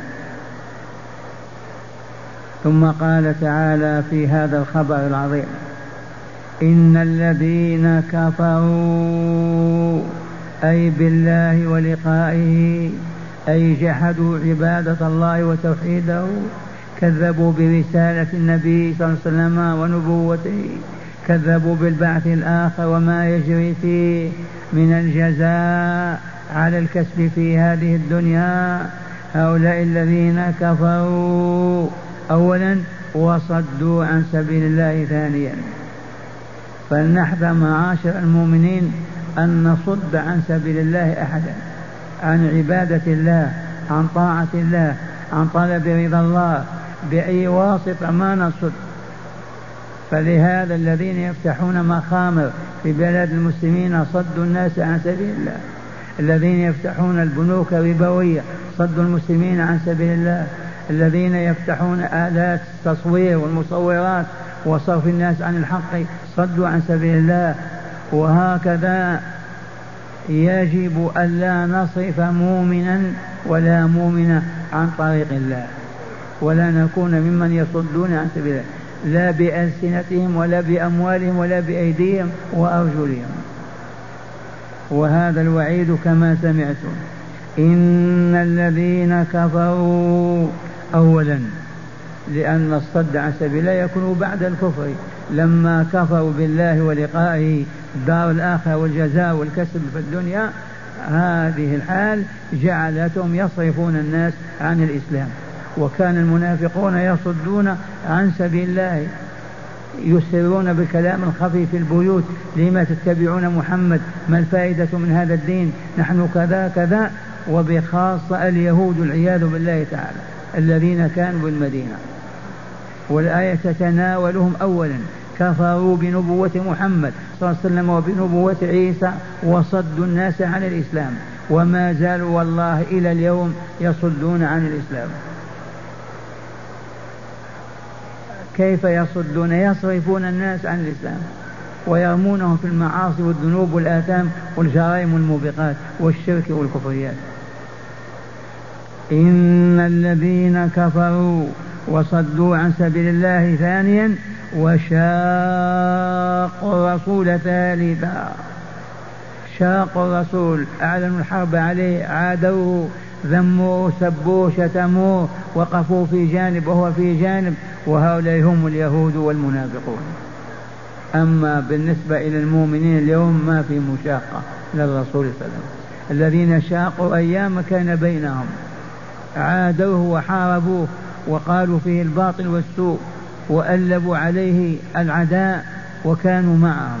S1: ثم قال تعالى في هذا الخبر العظيم: إن الذين كفروا أي بالله ولقائه، أي جحدوا عبادة الله وتوحيده، كذبوا برسالة النبي صلى الله عليه وسلم ونبوته، كذبوا بالبعث الآخر وما يجري فيه من الجزاء على الكسب في هذه الدنيا. هؤلاء الذين كفروا أولا وصدوا عن سبيل الله ثانيا. فلنحذر معاشر المؤمنين أن نصد عن سبيل الله أحدا، عن عبادة الله، عن طاعة الله، عن طلب رضا الله، بأي واسطة ما نصد. فلهذا الذين يفتحون مخامر في بلاد المسلمين صدوا الناس عن سبيل الله، الذين يفتحون البنوك الربوية صدوا المسلمين عن سبيل الله، الذين يفتحون آلات التصوير والمصورات وصرف الناس عن الحق صدوا عن سبيل الله. وهكذا يجب ألا نصرف مؤمنا ولا مؤمنة عن طريق الله، ولا نكون ممن يصدون عن سبيل الله، لا بألسنتهم ولا بأموالهم ولا بأيديهم وأرجلهم. وهذا الوعيد كما سمعتم. إن الذين كفروا أولا، لأن الصد عن سبيل الله يكون بعد الكفر، لما كفروا بالله ولقائه دار الآخرة والجزاء والكسب في الدنيا، هذه الحال جعلتهم يصرفون الناس عن الإسلام. وكان المنافقون يصدون عن سبيل الله، يسرون بالكلام الخفي في البيوت: لما تتبعون محمد؟ ما الفائدة من هذا الدين؟ نحن كذا كذا. وبخاصة اليهود والعياذ بالله تعالى الذين كانوا بالمدينة. والآية تتناولهم أولا، كفروا بنبوة محمد صلى الله عليه وسلم وبنبوة عيسى وصدوا الناس عن الإسلام، وما زالوا والله إلى اليوم يصدون عن الإسلام. كيف يصدون؟ يصرفون الناس عن الإسلام ويرمونهم في المعاصي والذنوب والآثام والجرائم والموبقات والشرك والكفريات. إن الذين كفروا وصدوا عن سبيل الله ثانيا وشاقوا الرسول ثالثا. شاقوا الرسول، أعلنوا الحرب عليه، عادوه، ذموه، سبوه، شتموه، وقفوا في جانب وهو في جانب، وهؤلاء هم اليهود والمنافقون. أما بالنسبة إلى المؤمنين اليوم ما في مشاقة للرسول صلى الله عليه وسلم. الذين شاقوا أيام كان بينهم، عادوه وحاربوه وقالوا فيه الباطل والسوء وألبوا عليه العداء وكانوا معهم.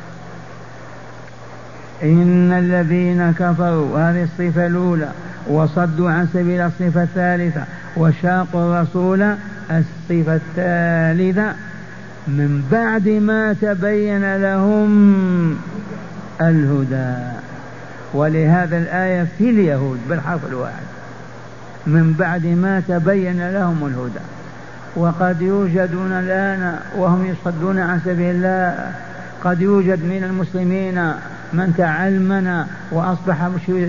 S1: إن الذين كفروا، هذه الصفة الأولى، وصدوا عن سبيل، الصفة الثالثة، وشاقوا الرسول، الصفة الثالثة، من بعد ما تبين لهم الهدى. ولهذا الآية في اليهود بالحرف الواحد من بعد ما تبين لهم الهدى. وقد يوجدون الآن وهم يصدون عن سبيل الله، قد يوجد من المسلمين من تعلمنا وأصبح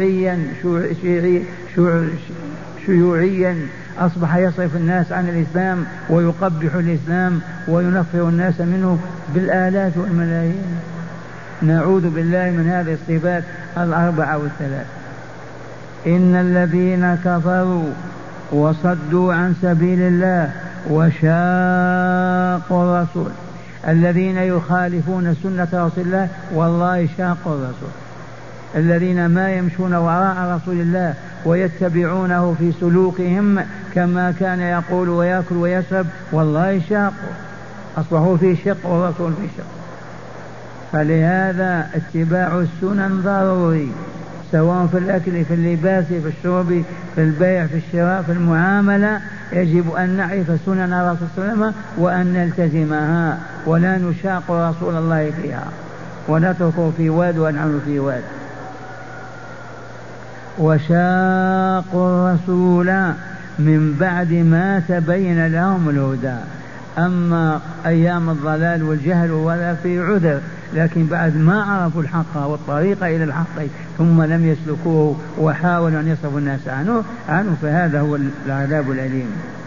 S1: شيوعيا أصبح يصرف الناس عن الإسلام ويقبح الإسلام وينفر الناس منه بالآلاف والملايين. نعوذ بالله من هذه الصفات الأربعة والثلاث. إن الذين كفروا وصدوا عن سبيل الله وشاقوا الرسول، الذين يخالفون سنة رسول الله والله شاقوا الرسول، الذين ما يمشون وراء رسول الله ويتبعونه في سلوكهم كما كان يقول ويأكل ويشرب، والله شاقوا، أصبحوا في شق والرسول في شق. فلهذا اتباع السنن ضروري، سواء في الأكل في اللباس في الشرب في البيع في الشراء في المعاملة. يجب أن نعرف سنن رسول الله وأن نلتزمها ولا نشاق رسول الله فيها ونتركه في واد ونحن في واد. وشاقوا الرسول من بعد ما تبين لهم الهدى. أما أيام الضلال والجهل ولا في عذر، لكن بعد ما عرفوا الحق والطريق إلى الحق ثم لم يسلكوه وحاولوا أن يصرفوا الناس عنه فهذا هو العذاب الأليم.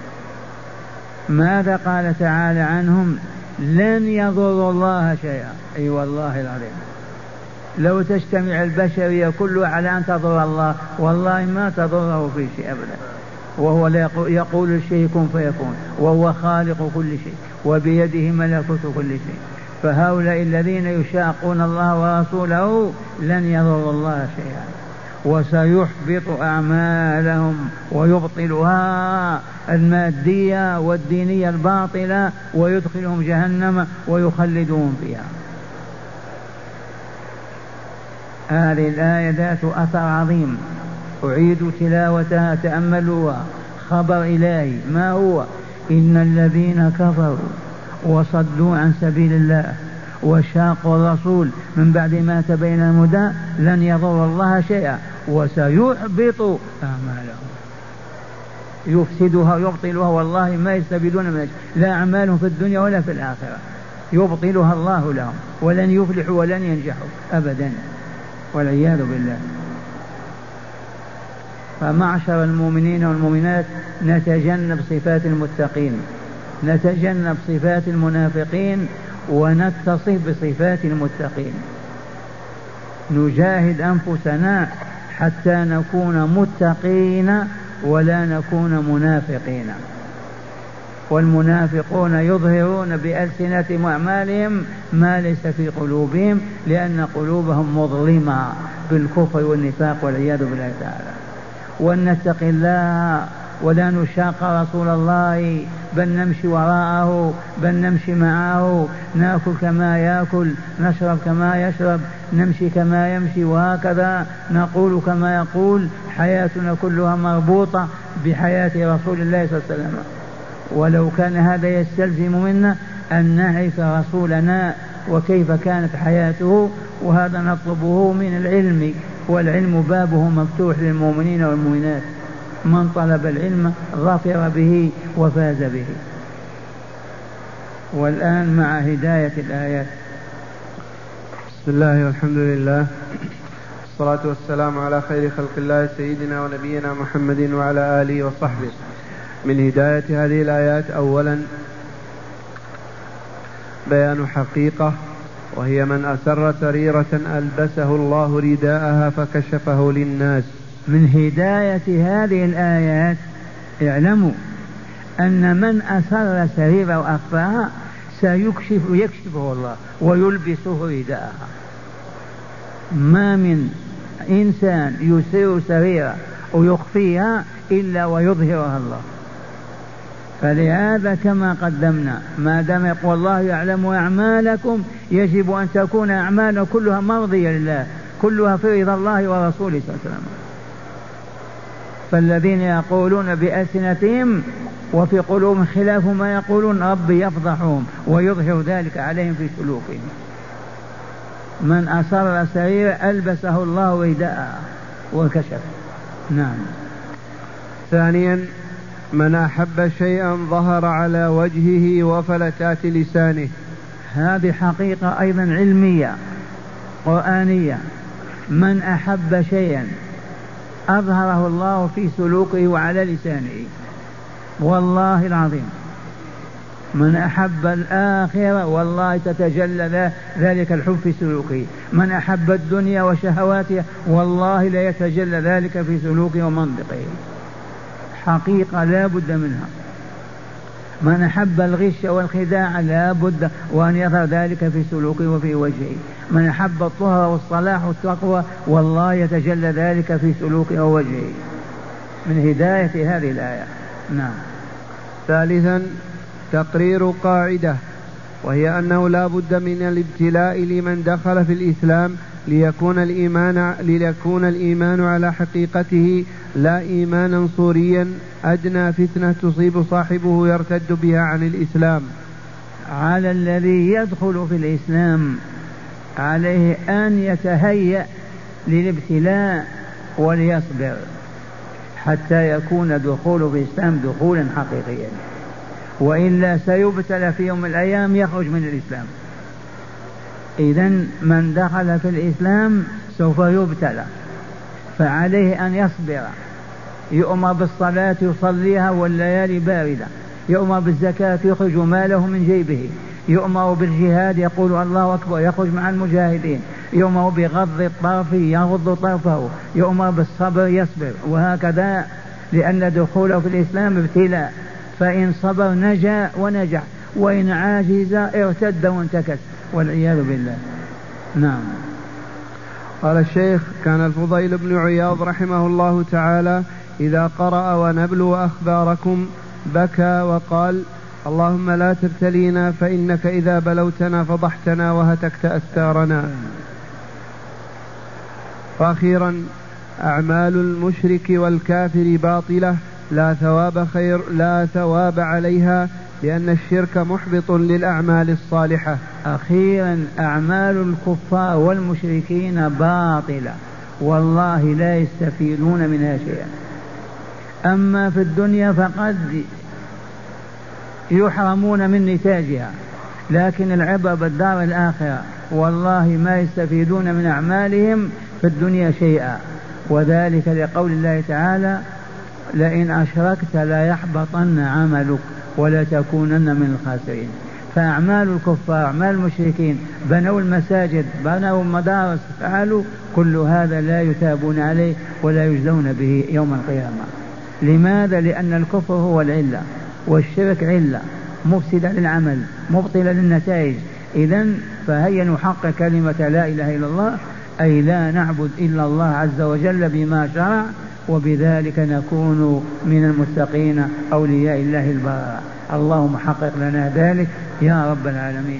S1: ماذا قال تعالى عنهم؟ لن يضروا الله شيئا. أي والله العظيم لو تجتمع البشرية كلها على أن تضر الله والله ما تضره في شيء أبدا، وهو يقول الشيء كن فيكون، وهو خالق كل شيء وبيده ملكوت كل شيء. فهؤلاء الذين يشاقون الله ورسوله لن يضروا الله شيئا، وسيحبط أعمالهم ويبطلها المادية والدينية الباطلة ويدخلهم جهنم ويخلدهم فيها. هذه الآية ذات أثر عظيم، أعيد تلاوتها تأملوها. خبر إلهي ما هو؟ إن الذين كفروا وصدوا عن سبيل الله وشاقوا الرسول من بعد ما تبين الهدى لن يضر الله شيئا وسيحبط أعمالهم، يفسدها يبطلها، والله ما يستفيدون من لا أعمالهم في الدنيا ولا في الآخرة، يبطلها الله لهم ولن يفلحوا ولن ينجحوا أبدا والعياذ بالله. فمعشر المؤمنين والمؤمنات نتجنب صفات المتقين، نتجنب صفات المنافقين ونتصف بصفات المتقين، نجاهد أنفسنا حتى نكون متقين ولا نكون منافقين. والمنافقون يظهرون بألسنتهم وأعمالهم ما ليس في قلوبهم لأن قلوبهم مظلمة بالكفر والنفاق والعياذ بالله تعالى. ونتق الله ولا نشاق رسول الله بل نمشي وراءه بل نمشي معه، نأكل كما يأكل، نشرب كما يشرب، نمشي كما يمشي، وهكذا نقول كما يقول. حياتنا كلها مربوطة بحياة رسول الله صلى الله عليه وسلم. ولو كان هذا يستلزم منا أن نعرف رسولنا وكيف كانت حياته، وهذا نطلبه من العلم، والعلم بابه مفتوح للمؤمنين والمؤمنات، من طلب العلم ظفر به وفاز به. والآن مع هداية الآيات.
S3: بسم الله والحمد لله والصلاة والسلام على خير خلق الله سيدنا ونبينا محمد وعلى آله وصحبه. من هداية هذه الآيات أولا بيان حقيقة، وهي من أسر سريرة ألبسه الله رداءها فكشفه للناس.
S1: من هداية هذه الآيات اعلموا أن من أسر سريرة وأخفاها يكشفه الله ويلبسه رداءها. ما من إنسان يسر سريرة ويخفيها إلا ويظهرها الله. فلهذا كما قدمنا ما دام يقول الله يعلم أعمالكم يجب أن تكون أعمالنا كلها مرضية لله، كلها في رضا الله ورسوله صلى الله عليه وسلم. فالذين يقولون بألسنتهم وفي قلوبهم خلاف ما يقولون ربي يفضحهم ويظهر ذلك عليهم في سلوكهم. من أسر سرير ألبسه الله رداء وكشف. نعم.
S3: ثانيا من أحب شيئا ظهر على وجهه وفلتات لسانه.
S1: هذه حقيقة أيضا علمية قرآنية. من أحب شيئا أظهره الله في سلوكه وعلى لسانه، والله العظيم. من أحب الآخرة والله تتجلى ذلك الحب في سلوكه. من أحب الدنيا وشهواتها والله لا يتجلى ذلك في سلوكه ومنطقه. حقيقة لا بد منها. من أحب الغش والخداع لا بد وأن يظهر ذلك في سلوكه وفي وجهه. من أحب الطهر والصلاح والتقوى والله يتجلى ذلك في سلوكه ووجهه، من هداية هذه الآية. نعم.
S3: ثالثا تقرير قاعدة، وهي أنه لا بد من الابتلاء لمن دخل في الإسلام ليكون الإيمان على حقيقته، لا إيمانا صوريا أدنى فتنة تصيب صاحبه يرتد بها عن الإسلام.
S1: على الذي يدخل في الإسلام عليه أن يتهيأ للابتلاء وليصبر حتى يكون دخوله في الإسلام دخولا حقيقيا، وإلا سيبتلى في يوم من الأيام يخرج من الإسلام. إذن من دخل في الإسلام سوف يبتلى، فعليه أن يصبر. يؤمر بالصلاة يصليها والليالي باردة، يؤمر بالزكاة يخرج ماله من جيبه، يؤمر بالجهاد يقول الله أكبر يخرج مع المجاهدين، يؤمر بغض الطرف يغض طرفه، يؤمر بالصبر يصبر، وهكذا، لأن دخوله في الإسلام ابتلاء، فإن صبر نجا ونجح، وإن عاجز ارتد وانتكس والعياذ بالله. نعم.
S3: قال الشيخ: كان الفضيل بن عياض رحمه الله تعالى إذا قرأ ونبلو أخباركم بكى وقال: اللهم لا تبتلينا فإنك إذا بلوتنا فضحتنا وهتكت أستارنا. وأخيرا أعمال المشرك والكافر باطلة لا ثواب عليها، لأن الشرك محبط للأعمال الصالحة.
S1: أخيرا أعمال الكفار والمشركين باطلة والله لا يستفيدون منها شيئا. أما في الدنيا فقد يحرمون من نتاجها، لكن العبرة بالدار الآخرة، والله ما يستفيدون من أعمالهم في الدنيا شيئا. وذلك لقول الله تعالى: لئن أشركت لا يحبطن عملك ولا تكونن من الخاسرين. فأعمال الكفار أعمال المشركين، بنوا المساجد بنوا المدارس فعلوا كل هذا لا يثابون عليه ولا يجزون به يوم القيامة. لماذا؟ لأن الكفر هو العلة والشرك علة مفسدة للعمل مبطلة للنتائج. إذن فهيا نحقق كلمة لا إله إلا الله، أي لا نعبد إلا الله عز وجل بما شرع، وبذلك نكون من المتقين أولياء الله البراء. اللهم حقق لنا ذلك يا رب العالمين.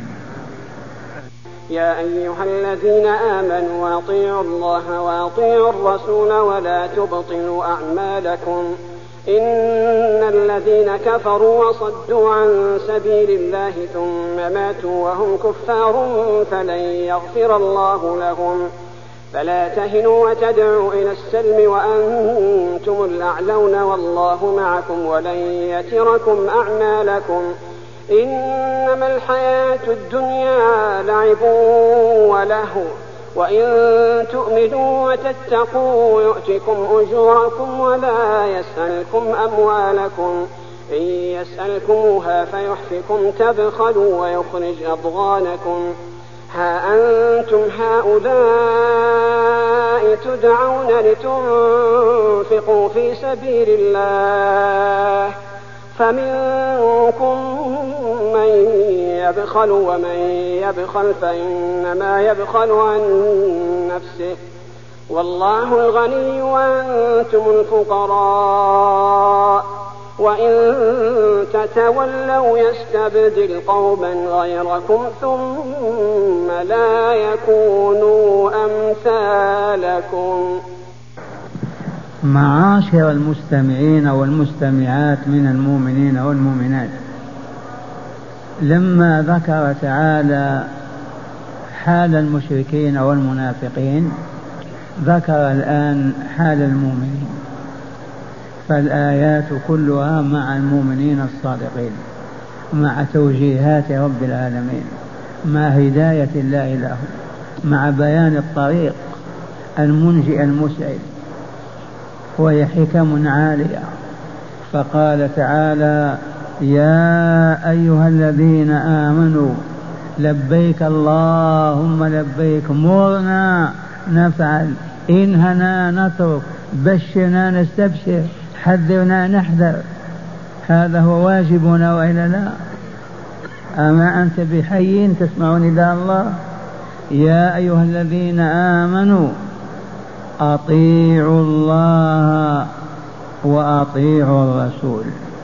S2: يا أيها الذين آمنوا أطيعوا الله وأطيعوا الرسول ولا تبطلوا أعمالكم إن الذين كفروا وصدوا عن سبيل الله ثم ماتوا وهم كفار فلن يغفر الله لهم. فلا تهنوا وتدعوا إلى السلم وأنتم الأعلون والله معكم ولن يتركم أعمالكم. إنما الحياة الدنيا لعب ولهو وإن تؤمنوا وتتقوا يؤتكم أجوركم ولا يسألكم أموالكم. إن يسألكموها فيحفكم تبخلوا ويخرج أضغانكم. ها أنتم هؤلاء تدعون لتنفقوا في سبيل الله فمنكم من يبخل ومن يبخل فإنما يبخل عن نفسه والله الغني وأنتم الفقراء وإن تتولوا يستبدل قوما غيركم ثم لا يكونوا أمثالكم.
S1: معاشر المستمعين والمستمعات من المؤمنين والمؤمنات، لما ذكر تعالى حال المشركين والمنافقين، ذكر الآن حال المؤمنين. فالآيات كلها مع المؤمنين الصادقين، مع توجيهات رب العالمين، مع هداية الله لهم، مع بيان الطريق المنجئ المسعد، وهي حكم عالية. فقال تعالى: يا أيها الذين آمنوا لبيك اللهم لبيك، مرنا نفعل، انهنا نترك، بشرنا نستبشر، حذرنا نحذر. هذا هو واجبنا وإلا لا؟ أما أنت بحي تسمع نداء الله؟ يا أيها الذين آمنوا أطيعوا الله وأطيعوا الرسول.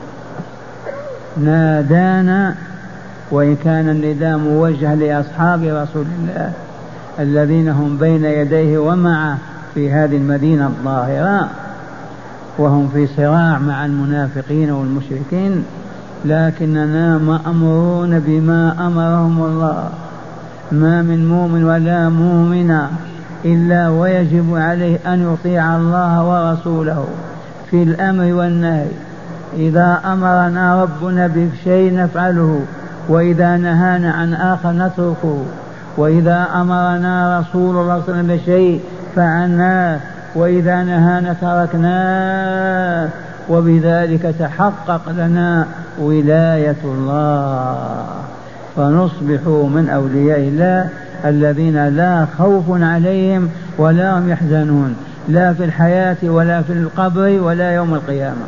S1: نادانا، وإن كان النداء موجه لأصحاب رسول الله الذين هم بين يديه ومعه في هذه المدينة الظاهرة، وهم في صراع مع المنافقين والمشركين، لكننا مأمورون بما أمرهم الله. ما من مؤمن ولا مؤمنة إلا ويجب عليه أن يطيع الله ورسوله في الأمر والنهي. إذا أمرنا ربنا بشيء نفعله، وإذا نهانا عن آخر نتركه، وإذا أمرنا رسول الله صلى الله عليه وسلم بشيء فعلناه، وإذا نهانا تركناه. وبذلك تحقق لنا ولاية الله، فنصبح من أولياء الله الذين لا خوف عليهم ولا هم يحزنون، لا في الحياة ولا في القبر ولا يوم القيامة.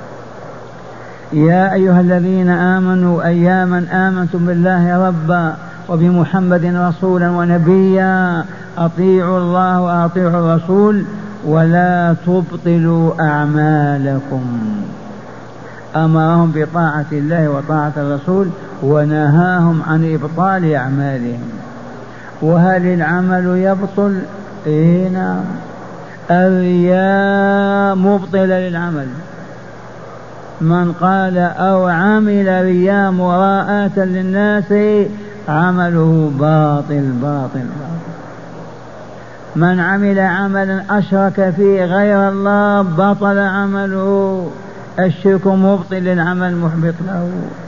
S1: يا أيها الذين آمنوا أياما آمنتم بالله ربا وبمحمد رسولا ونبيا أطيعوا الله وأطيعوا الرسول ولا تبطلوا أعمالكم. أمرهم بطاعة الله وطاعة الرسول ونهاهم عن إبطال أعمالهم. وهل العمل يبطل؟ نعم، الرياء مبطل للعمل. من قال أو عمل رياء مراءة للناس عمله باطل باطل باطل. من عمل عملا أشرك فيه غير الله بطل عمله. الشرك مبطل للعمل محبط له.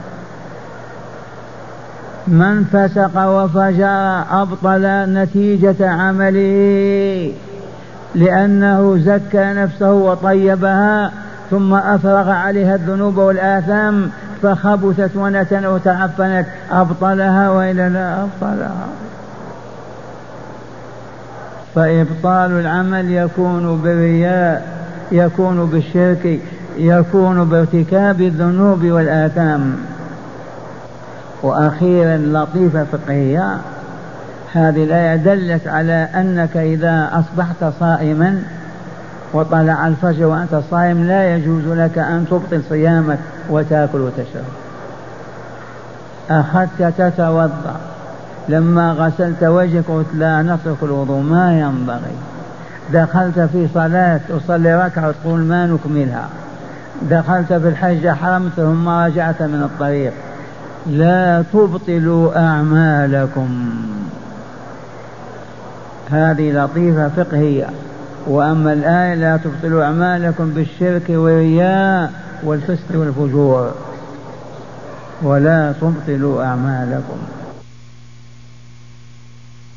S1: من فسق وفجر أبطل نتيجة عمله، لأنه زكى نفسه وطيبها ثم أفرغ عليها الذنوب والآثام فخبثت ونتنت وتعفنت، أبطلها وإلا لا أبطلها. فإبطال العمل يكون بالرياء، يكون بالشرك، يكون بارتكاب الذنوب والآثام. وأخيرا لطيفة فقهية، هذه الآية دلت على أنك إذا أصبحت صائما وطلع الفجر وأنت صائم لا يجوز لك أن تبطل صيامك وتأكل وتشرب. أخذت تتوضأ، لما غسلت وجهك قلت لا نترك الوضوء، ما ينبغي. دخلت في صلاة تصلي ركعة وتقول ما نكملها. دخلت في الحج حرمت ثم رجعت من الطريق، لا تبطلوا أعمالكم. هذه لطيفة فقهية. وأما الآية لا تبطلوا أعمالكم بالشرك والرياء والفسق والفجور، ولا تبطلوا أعمالكم.